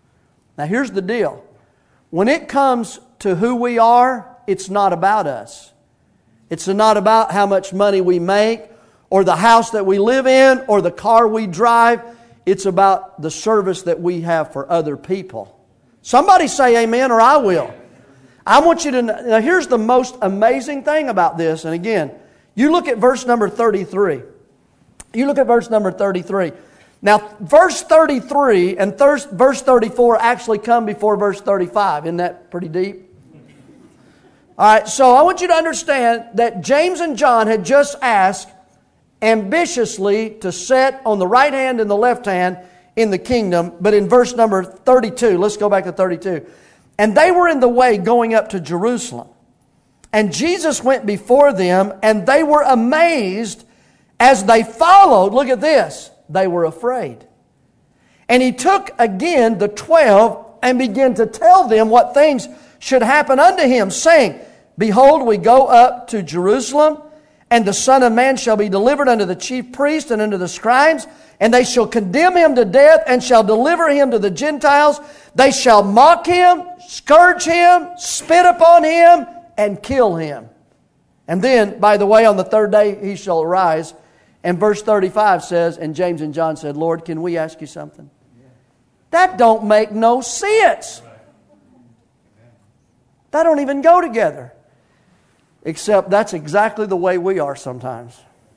Now here's the deal. When it comes to who we are, it's not about us. It's not about how much money we make or the house that we live in or the car we drive. It's about the service that we have for other people. Somebody say amen or I will. I want you to know, now here's the most amazing thing about this. And again, you look at verse number 33. You look at verse number 33. Now, verse 33 and verse 34 actually come before verse 35. Isn't that pretty deep? All right, so I want you to understand that James and John had just asked ambitiously to sit on the right hand and the left hand in the kingdom. But in verse number 32, let's go back to 32. And they were in the way going up to Jerusalem. And Jesus went before them, and they were amazed as they followed. Look at this. They were afraid. And He took again the 12 and began to tell them what things should happen unto Him, saying, Behold, we go up to Jerusalem, and the Son of Man shall be delivered unto the chief priests and unto the scribes, and they shall condemn Him to death, and shall deliver Him to the Gentiles. They shall mock Him, scourge Him, spit upon Him, and kill Him. And then, by the way, on the third day He shall arise. And verse 35 says, and James and John said, Lord, can we ask you something? That don't make no sense. That don't even go together. Except that's exactly the way we are sometimes.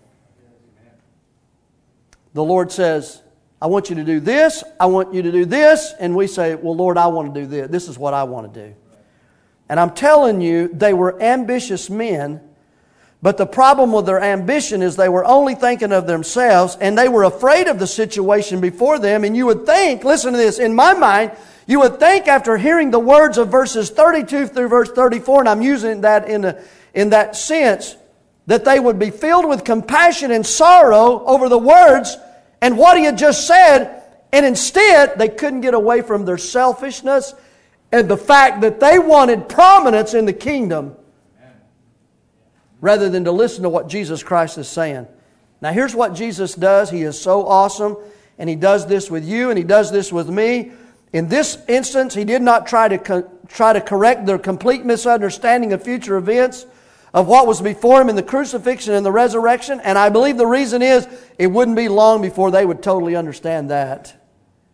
The Lord says, I want you to do this, I want you to do this, and we say, well, Lord, I want to do this. This is what I want to do. And I'm telling you, they were ambitious men. But the problem with their ambition is they were only thinking of themselves, and they were afraid of the situation before them. And you would think, listen to this, in my mind, you would think after hearing the words of verses 32 through verse 34, and I'm using that in that sense, that they would be filled with compassion and sorrow over the words and what He had just said. And instead, they couldn't get away from their selfishness and the fact that they wanted prominence in the kingdom, rather than to listen to what Jesus Christ is saying. Now here's what Jesus does. He is so awesome, and He does this with you, and He does this with me. In this instance, He did not try to correct their complete misunderstanding of future events, of what was before Him in the crucifixion and the resurrection. And I believe the reason is, it wouldn't be long before they would totally understand that.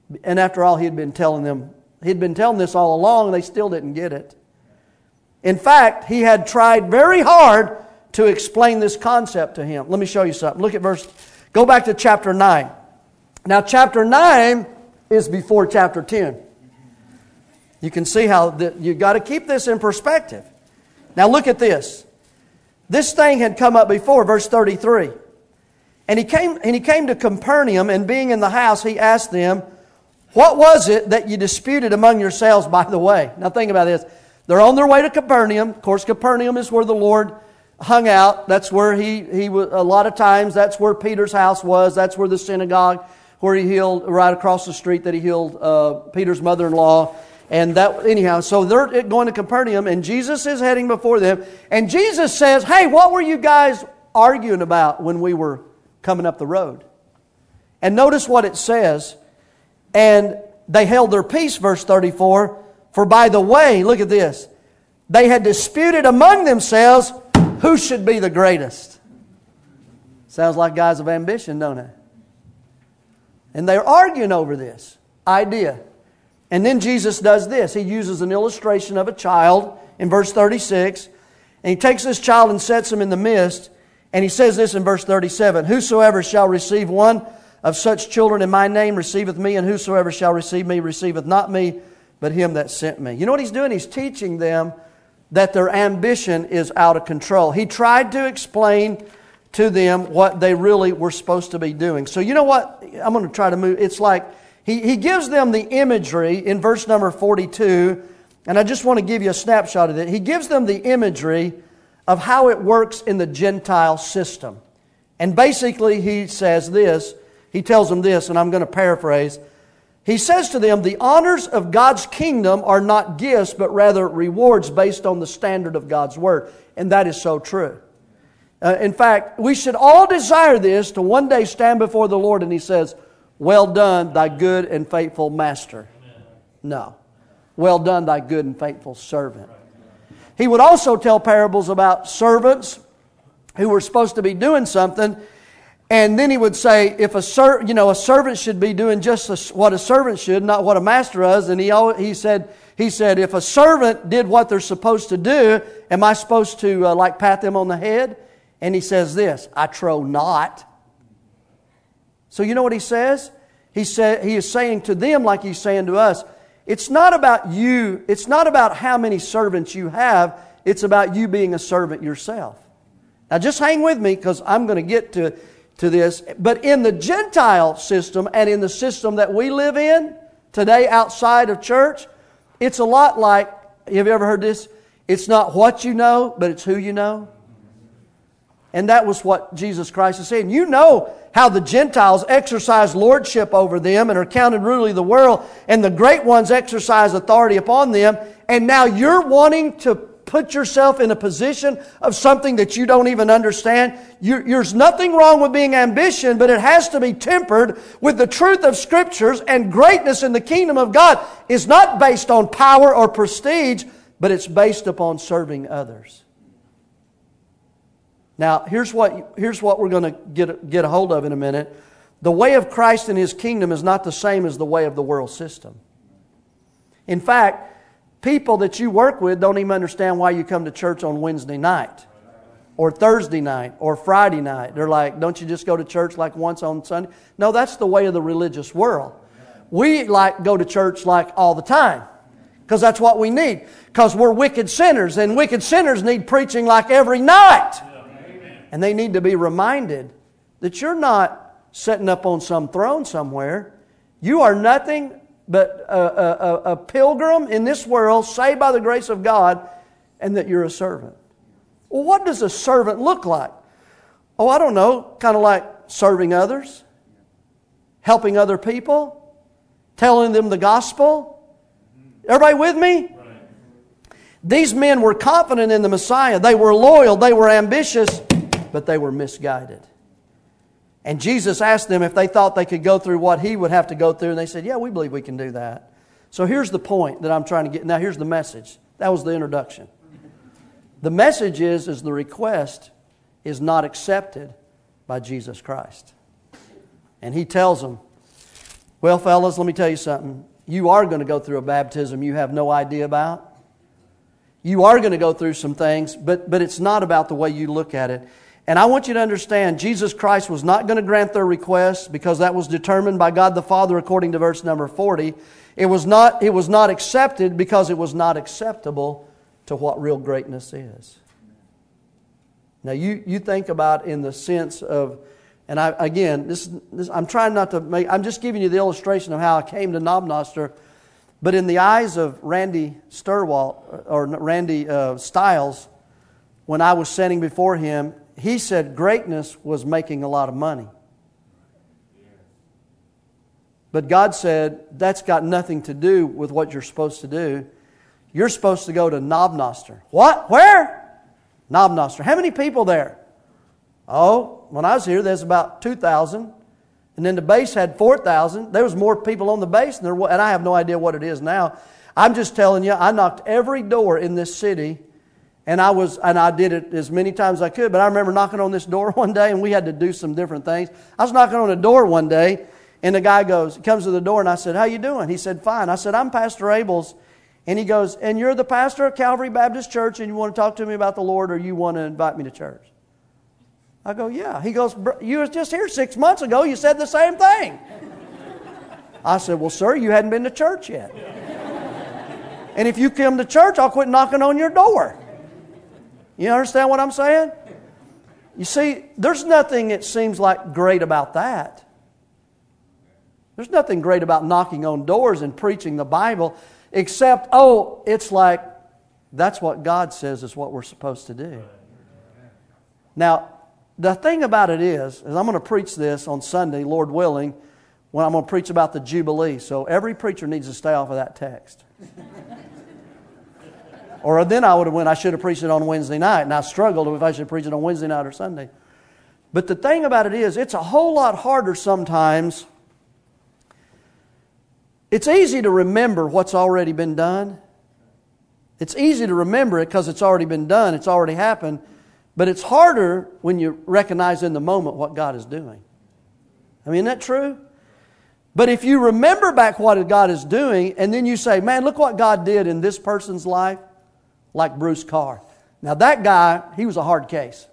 And after all, he'd been telling this all along, and they still didn't get it. In fact, he had tried very hard to explain this concept to him. Let me show you something. Go back to chapter 9. Now, chapter 9 is before chapter 10. You can see how you've got to keep this in perspective. Now, look at this. This thing had come up before, verse 33. And he came to Capernaum, and being in the house, he asked them, "What was it that you disputed among yourselves by the way?" Now think about this. They're on their way to Capernaum. Of course, Capernaum is where the Lord hung out. That's where he was, a lot of times, that's where Peter's house was. That's where the synagogue, where he healed, right across the street that he healed Peter's mother-in-law. And that, anyhow, so they're going to Capernaum, and Jesus is heading before them. And Jesus says, "Hey, what were you guys arguing about when we were coming up the road?" And notice what it says. And they held their peace, verse 34. For by the way, look at this, they had disputed among themselves who should be the greatest. Sounds like guys of ambition, don't it? And they're arguing over this idea. And then Jesus does this. He uses an illustration of a child in verse 36. And he takes this child and sets him in the midst. And he says this in verse 37. "Whosoever shall receive one of such children in my name receiveth me, and whosoever shall receive me receiveth not me, but him that sent me." You know what he's doing? He's teaching them that their ambition is out of control. He tried to explain to them what they really were supposed to be doing. So you know what? I'm going to try to move. It's like he gives them the imagery in verse number 42, and I just want to give you a snapshot of it. He gives them the imagery of how it works in the Gentile system. And basically he says this, he tells them this, and I'm going to paraphrase. He says to them, the honors of God's kingdom are not gifts, but rather rewards based on the standard of God's Word. And that is so true. In fact, we should all desire this, to one day stand before the Lord and He says, "Well done, thy good and faithful master." No. "Well done, thy good and faithful servant." He would also tell parables about servants who were supposed to be doing something, and then he would say, if a servant should be doing just what a servant should, not what a master does. And he said, if a servant did what they're supposed to do, am I supposed to like pat them on the head? And he says this, "I trow not." So you know what he says? He is saying to them like he's saying to us, it's not about you. It's not about how many servants you have. It's about you being a servant yourself. Now just hang with me, because I'm going to get to this. But in the Gentile system and in the system that we live in today outside of church, it's a lot like, have you ever heard this? It's not what you know, but it's who you know. And that was what Jesus Christ is saying. You know how the Gentiles exercise lordship over them and are counted rulers of the world, and the great ones exercise authority upon them. And now you're wanting to put yourself in a position of something that you don't even understand. There's nothing wrong with being ambition, but it has to be tempered with the truth of Scriptures. And greatness in the kingdom of God is not based on power or prestige, but it's based upon serving others. Now, here's what we're going to get a hold of in a minute. The way of Christ and His kingdom is not the same as the way of the world system. In fact, people that you work with don't even understand why you come to church on Wednesday night or Thursday night or Friday night. They're like, "Don't you just go to church like once on Sunday?" No, that's the way of the religious world. We go to church like all the time, because that's what we need. Because we're wicked sinners, and wicked sinners need preaching like every night. And they need to be reminded that you're not sitting up on some throne somewhere. You are nothing but a pilgrim in this world, saved by the grace of God, and that you're a servant. Well, what does a servant look like? Oh, I don't know. Kind of like serving others, helping other people, telling them the gospel. Everybody with me? These men were confident in the Messiah. They were loyal. They were ambitious, but they were misguided. And Jesus asked them if they thought they could go through what He would have to go through. And they said, "Yeah, we believe we can do that." So here's the point that I'm trying to get. Now here's the message. That was the introduction. The message is the request is not accepted by Jesus Christ. And He tells them, Well, fellas, let me tell you something. You are going to go through a baptism you have no idea about. You are going to go through some things, but it's not about the way you look at it. And I want you to understand, Jesus Christ was not going to grant their request because that was determined by God the Father according to verse number 40. It was not accepted because it was not acceptable to what real greatness is. Now you think about in the sense of, and I'm trying not to make, I'm just giving you the illustration of how I came to Knobnoster. But in the eyes of Randy Sturwalt, or Randy Stiles, when I was standing before him, he said greatness was making a lot of money. But God said, that's got nothing to do with what you're supposed to do. You're supposed to go to Knobnoster. What? Where? Knobnoster. How many people there? Oh, when I was here, there's about 2,000. And then the base had 4,000. There was more people on the base than there was, and I have no idea what it is now. I'm just telling you, I knocked every door in this city, and I did it as many times as I could. But I remember knocking on this door one day, and we had to do some different things. I was knocking on a door one day, and the guy comes to the door, and I said, "How you doing?" He said, "Fine." I said, "I'm Pastor Abels." And he goes, "And you're the pastor of Calvary Baptist Church, and you want to talk to me about the Lord, or you want to invite me to church?" I go, "Yeah." He goes, "You was just here 6 months ago. You said the same thing." I said, "Well, sir, you hadn't been to church yet. And if you come to church, I'll quit knocking on your door." You understand what I'm saying? You see, there's nothing, it seems like, great about that. There's nothing great about knocking on doors and preaching the Bible, except, it's like, that's what God says is what we're supposed to do. Now, the thing about it is I'm going to preach this on Sunday, Lord willing, when I'm going to preach about the Jubilee. So every preacher needs to stay off of that text. Or then I should have preached it on Wednesday night, and I struggled if I should preach it on Wednesday night or Sunday. But the thing about it is, it's a whole lot harder sometimes. It's easy to remember what's already been done. It's easy to remember it because it's already been done, it's already happened. But it's harder when you recognize in the moment what God is doing. I mean, isn't that true? But if you remember back what God is doing, and then you say, "Man, look what God did in this person's life," like Bruce Carr. Now that guy, he was a hard case.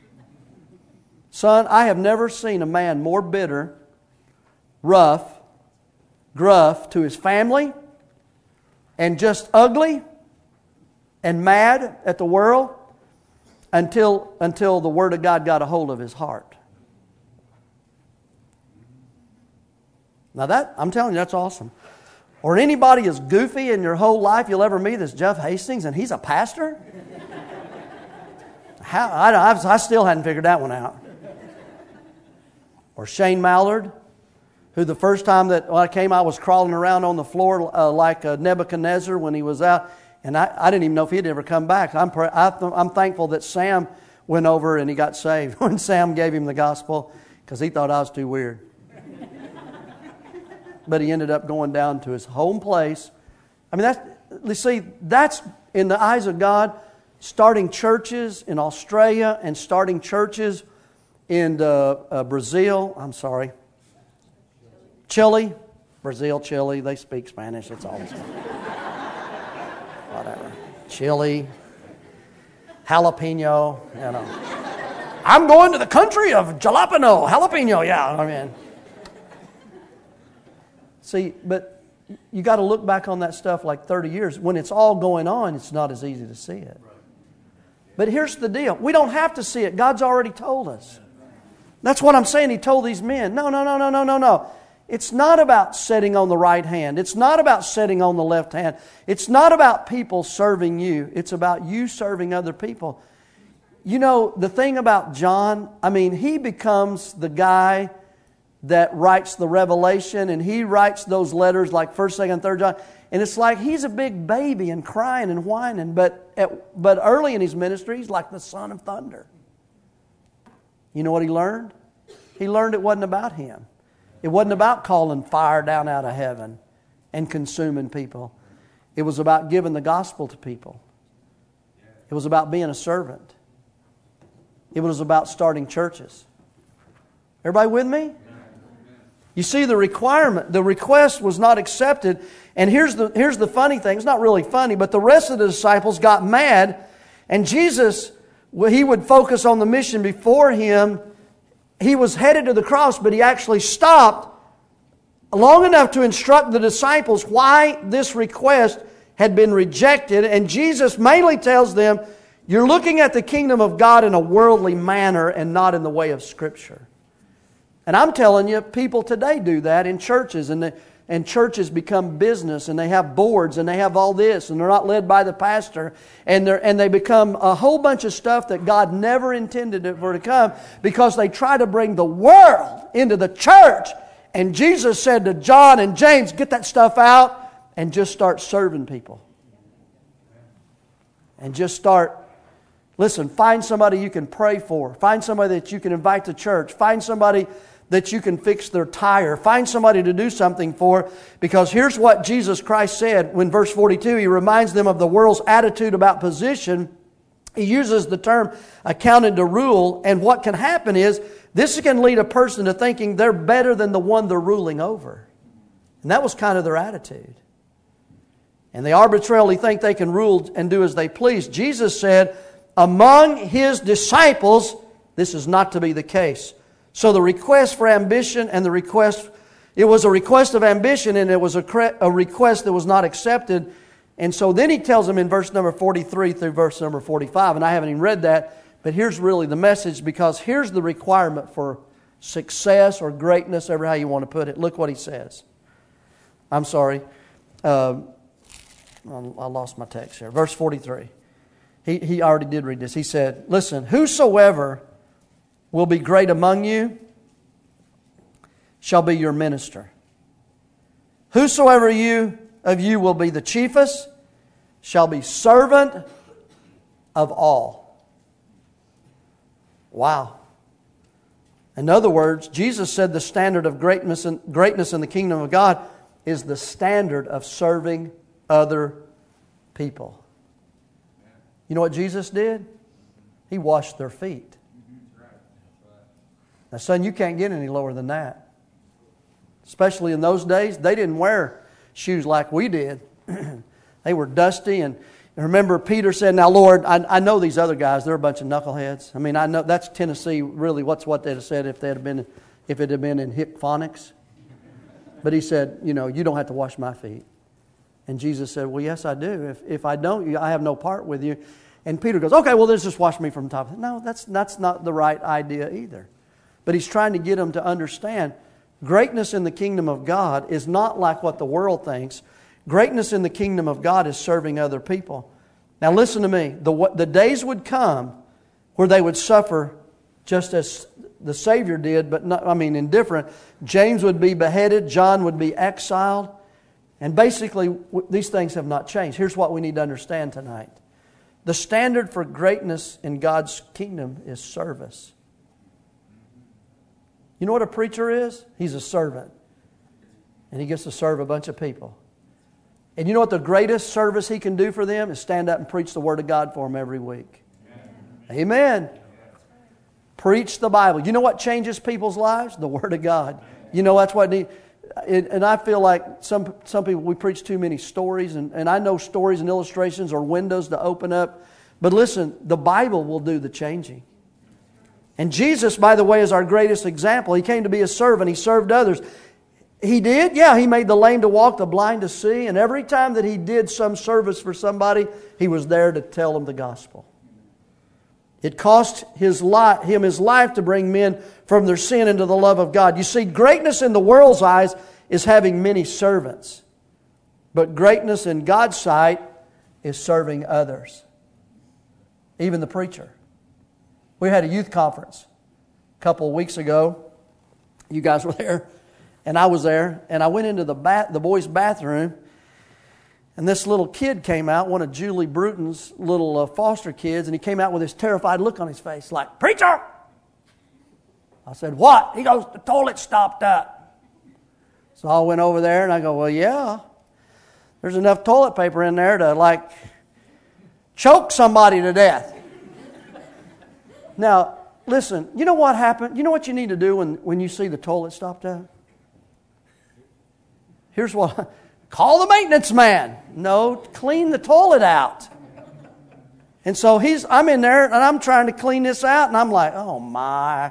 Son, I have never seen a man more bitter, rough, gruff to his family, and just ugly and mad at the world until the Word of God got a hold of his heart. Now that, I'm telling you, that's awesome. Or anybody as goofy in your whole life you'll ever meet as Jeff Hastings, and he's a pastor? I still hadn't figured that one out. Or Shane Mallard, who the first time that I came, I was crawling around on the floor like Nebuchadnezzar when he was out. And I didn't even know if he'd ever come back. I'm thankful that Sam went over and he got saved when Sam gave him the gospel, because he thought I was too weird. But he ended up going down to his home place. I mean, that's in the eyes of God, starting churches in Australia and starting churches in Chile. Brazil, Chile, they speak Spanish. It's all the same. Whatever. Chili, jalapeno, I'm going to the country of jalapeno, yeah, I mean. See, but you got to look back on that stuff like 30 years. When it's all going on, it's not as easy to see it. But here's the deal. We don't have to see it. God's already told us. That's what I'm saying. He told these men, no. It's not about sitting on the right hand. It's not about sitting on the left hand. It's not about people serving you. It's about you serving other people. You know, the thing about John, I mean, he becomes the guy that writes the Revelation, and he writes those letters like 1st, 2nd, 3rd John. And it's like he's a big baby and crying and whining. But early in his ministry, he's like the son of thunder. You know what he learned? He learned it wasn't about him. It wasn't about calling fire down out of heaven and consuming people. It was about giving the gospel to people. It was about being a servant. It was about starting churches. Everybody with me? You see, the request was not accepted. And here's the funny thing. It's not really funny, but the rest of the disciples got mad. And Jesus, He would focus on the mission before Him. He was headed to the cross, but He actually stopped long enough to instruct the disciples why this request had been rejected. And Jesus mainly tells them, you're looking at the kingdom of God in a worldly manner and not in the way of Scripture. And I'm telling you, people today do that in churches, and churches become business, and they have boards, and they have all this, and they're not led by the pastor, and they become a whole bunch of stuff that God never intended it for to come, because they try to bring the world into the church. And Jesus said to John and James, get that stuff out and just start serving people. And just start, listen, find somebody you can pray for. Find somebody that you can invite to church. Find somebody that you can fix their tire. Find somebody to do something for. Because here's what Jesus Christ said when verse 42, He reminds them of the world's attitude about position. He uses the term accounted to rule. And what can happen is, this can lead a person to thinking they're better than the one they're ruling over. And that was kind of their attitude. And they arbitrarily think they can rule and do as they please. Jesus said, among His disciples, this is not to be the case. So the request for ambition and it was a request of ambition, and it was a request that was not accepted. And so then He tells them in verse number 43 through verse number 45, and I haven't even read that, but here's really the message, because here's the requirement for success or greatness, however how you want to put it. Look what He says. I'm sorry. I lost my text here. Verse 43. He already did read this. He said, listen, whosoever will be great among you shall be your minister. Whosoever of you will be the chiefest shall be servant of all. Wow. In other words, Jesus said the standard of greatness in the kingdom of God is the standard of serving other people. You know what Jesus did? He washed their feet. Now, son, you can't get any lower than that. Especially in those days, they didn't wear shoes like we did. They were dusty. And remember, Peter said, now, Lord, I know these other guys, they're a bunch of knuckleheads. I mean, I know that's Tennessee, really, what they'd have said if it had been in hip phonics. But He said, you don't have to wash my feet. And Jesus said, well, yes, I do. If I don't, I have no part with you. And Peter goes, okay, well, just wash me from the top. No, that's not the right idea either. But He's trying to get them to understand greatness in the kingdom of God is not like what the world thinks. Greatness in the kingdom of God is serving other people. Now listen to me. The days would come where they would suffer just as the Savior did, but indifferent. James would be beheaded. John would be exiled. And basically, these things have not changed. Here's what we need to understand tonight. The standard for greatness in God's kingdom is service. You know what a preacher is? He's a servant. And he gets to serve a bunch of people. And you know what the greatest service he can do for them is stand up and preach the Word of God for them every week. Amen. Preach the Bible. You know what changes people's lives? The Word of God. You know that's what and I feel like some people, we preach too many stories. And I know stories and illustrations are windows to open up. But listen, the Bible will do the changing. And Jesus, by the way, is our greatest example. He came to be a servant. He served others. He did, yeah, He made the lame to walk, the blind to see. And every time that He did some service for somebody, He was there to tell them the gospel. It cost Him His life to bring men from their sin into the love of God. You see, greatness in the world's eyes is having many servants. But greatness in God's sight is serving others. Even the preacher. We had a youth conference a couple of weeks ago. You guys were there. And I was there. And I went into the boys' bathroom. And this little kid came out, one of Julie Bruton's little foster kids. And he came out with this terrified look on his face. Like, preacher! I said, what? He goes, the toilet stopped up. So I went over there and I go, well, yeah. There's enough toilet paper in there to choke somebody to death. Now, listen, you know what happened? You know what you need to do when you see the toilet stopped up? here's what, call the maintenance man. No, clean the toilet out. And so I'm in there and I'm trying to clean this out and I'm like, oh my.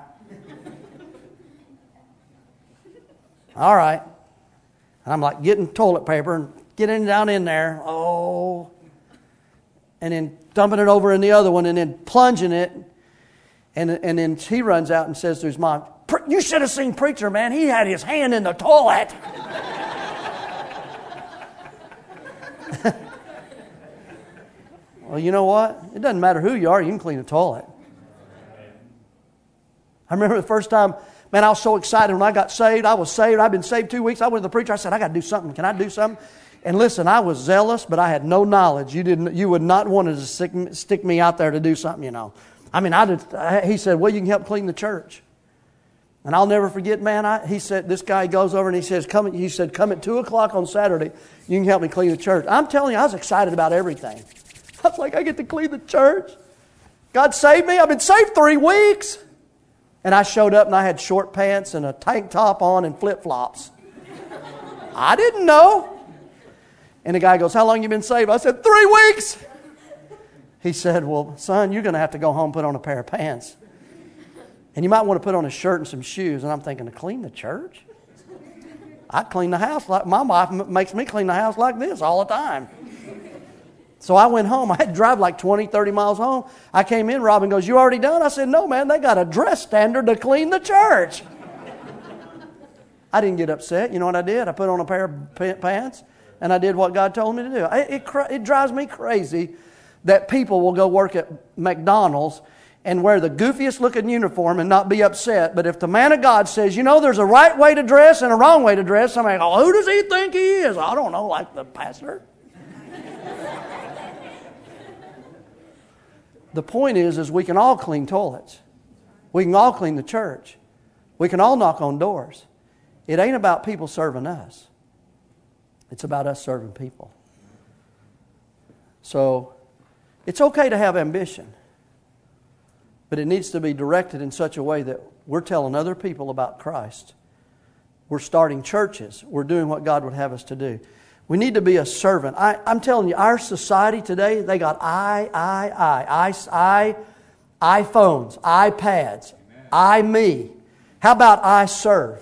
All right. And I'm like getting toilet paper and getting down in there. Oh. And then dumping it over in the other one and then plunging it. And then he runs out and says to his mom, you should have seen Preacher, man. He had his hand in the toilet. Well, you know what? It doesn't matter who you are, you can clean a toilet. I remember the first time, man, I was so excited when I got saved. I was saved. I'd been saved 2 weeks. I went to the preacher. I said, I got to do something. Can I do something? And listen, I was zealous, but I had no knowledge. You would not want to stick me out there to do something, you know. I mean, he said, well, you can help clean the church. And I'll never forget, man, he said, this guy goes over and he says, come at 2 o'clock on Saturday. You can help me clean the church. I'm telling you, I was excited about everything. I was like, I get to clean the church. God saved me. I've been saved 3 weeks. And I showed up and I had short pants and a tank top on and flip-flops. I didn't know. And the guy goes, how long you been saved? I said, 3 weeks. He said, well, son, you're going to have to go home and put on a pair of pants. And you might want to put on a shirt and some shoes. And I'm thinking, to clean the church? I clean the house like my wife makes me clean the house like this all the time. So I went home. I had to drive like 20, 30 miles home. I came in. Robin goes, you already done? I said, no, man, they got a dress standard to clean the church. I didn't get upset. You know what I did? I put on a pair of pants and I did what God told me to do. It drives me crazy that people will go work at McDonald's and wear the goofiest looking uniform and not be upset. But if the man of God says, you know, there's a right way to dress and a wrong way to dress, I'm like, oh, who does he think he is? I don't know, like the pastor. The point is we can all clean toilets. We can all clean the church. We can all knock on doors. It ain't about people serving us. It's about us serving people. So, it's okay to have ambition. But it needs to be directed in such a way that we're telling other people about Christ. We're starting churches. We're doing what God would have us to do. We need to be a servant. I'm telling you, our society today, they got iPhones, iPads, me. How about I serve?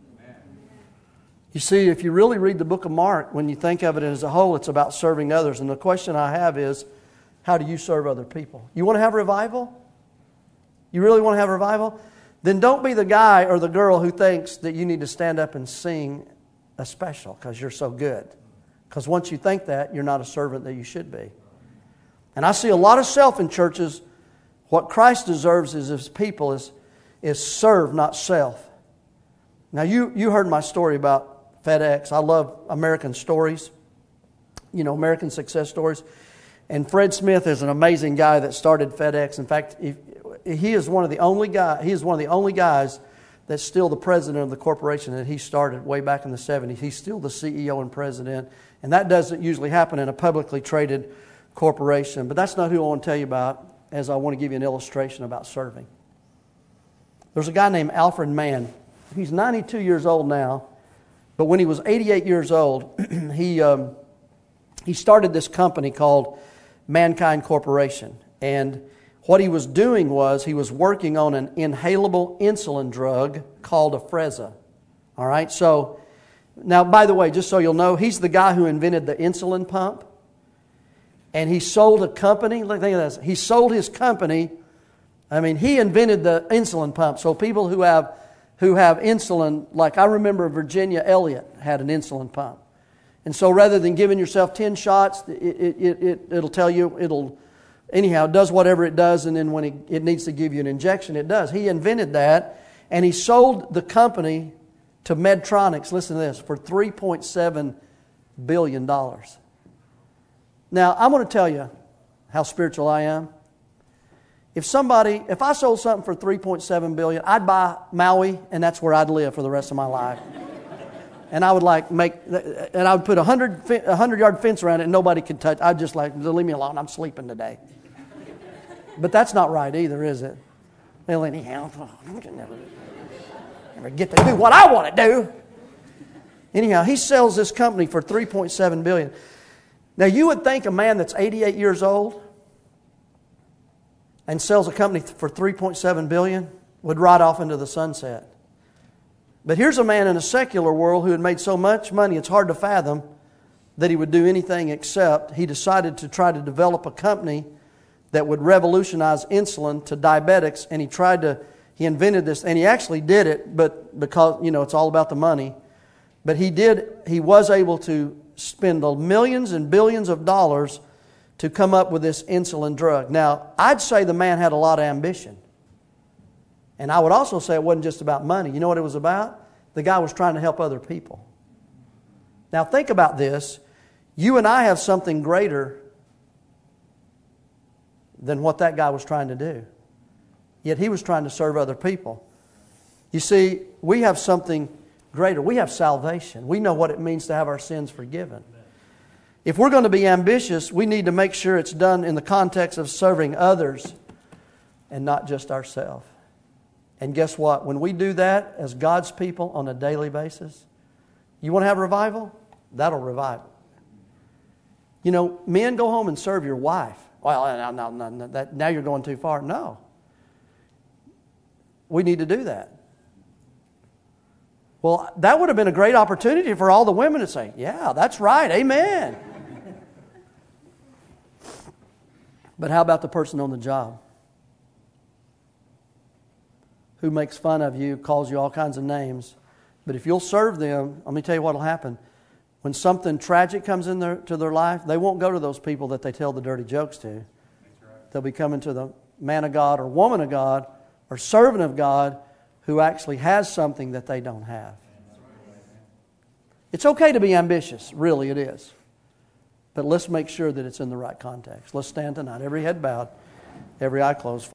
You see, if you really read the book of Mark, when you think of it as a whole, it's about serving others. And the question I have is, how do you serve other people? You want to have revival? You really want to have revival? Then don't be the guy or the girl who thinks that you need to stand up and sing a special because you're so good. Because once you think that, you're not a servant that you should be. And I see a lot of self in churches. What Christ deserves is His people is serve, not self. Now, you heard my story about FedEx. I love American stories. You know, American success stories. And Fred Smith is an amazing guy that started FedEx. In fact, he is one of the only guys that's still the president of the corporation that he started way back in the 70s. He's still the CEO and president. And that doesn't usually happen in a publicly traded corporation. But that's not who I want to tell you about, as I want to give you an illustration about serving. There's a guy named Alfred Mann. He's 92 years old now. But when he was 88 years old, he started this company called Mankind Corporation. And what he was doing was he was working on an inhalable insulin drug called Afrezza. All right, so now, by the way, just so you'll know, he's the guy who invented the insulin pump. And he sold a company. Look, think of this. He sold his company. I mean, he invented the insulin pump. So people who have insulin, like I remember Virginia Elliott had an insulin pump. And so rather than giving yourself 10 shots, it'll tell you, anyhow, it does whatever it does, and then when it needs to give you an injection, it does. He invented that, and he sold the company to Medtronic, listen to this, for $3.7 billion. Now, I'm going to tell you how spiritual I am. If I sold something for $3.7 billion, I'd buy Maui, and that's where I'd live for the rest of my life. And I would I would put a 100-yard fence around it, and nobody could touch. I'd just leave me alone. I'm sleeping today. But that's not right either, is it? Well, anyhow, I never get to do what I want to do. Anyhow, he sells this company for $3.7 billion. Now, you would think a man that's 88 years old and sells a company for $3.7 billion would ride off into the sunset. But here's a man in a secular world who had made so much money, it's hard to fathom that he would do anything except he decided to try to develop a company that would revolutionize insulin to diabetics, and he invented this, and he actually did it, but because, it's all about the money. But he was able to spend millions and billions of dollars to come up with this insulin drug. Now, I'd say the man had a lot of ambition. And I would also say it wasn't just about money. You know what it was about? The guy was trying to help other people. Now, think about this. You and I have something greater than what that guy was trying to do. Yet he was trying to serve other people. You see, we have something greater. We have salvation. We know what it means to have our sins forgiven. If we're going to be ambitious, we need to make sure it's done in the context of serving others and not just ourselves. And guess what? When we do that as God's people on a daily basis, you want to have revival? That'll revive it. Men, go home and serve your wife. Well, no, now you're going too far. No. We need to do that. Well, that would have been a great opportunity for all the women to say, yeah, that's right, amen. But how about the person on the job who makes fun of you, calls you all kinds of names? But if you'll serve them, let me tell you what will happen. When something tragic comes into their life, they won't go to those people that they tell the dirty jokes to. They'll be coming to the man of God or woman of God or servant of God who actually has something that they don't have. It's okay to be ambitious, really it is. But let's make sure that it's in the right context. Let's stand tonight, every head bowed, every eye closed.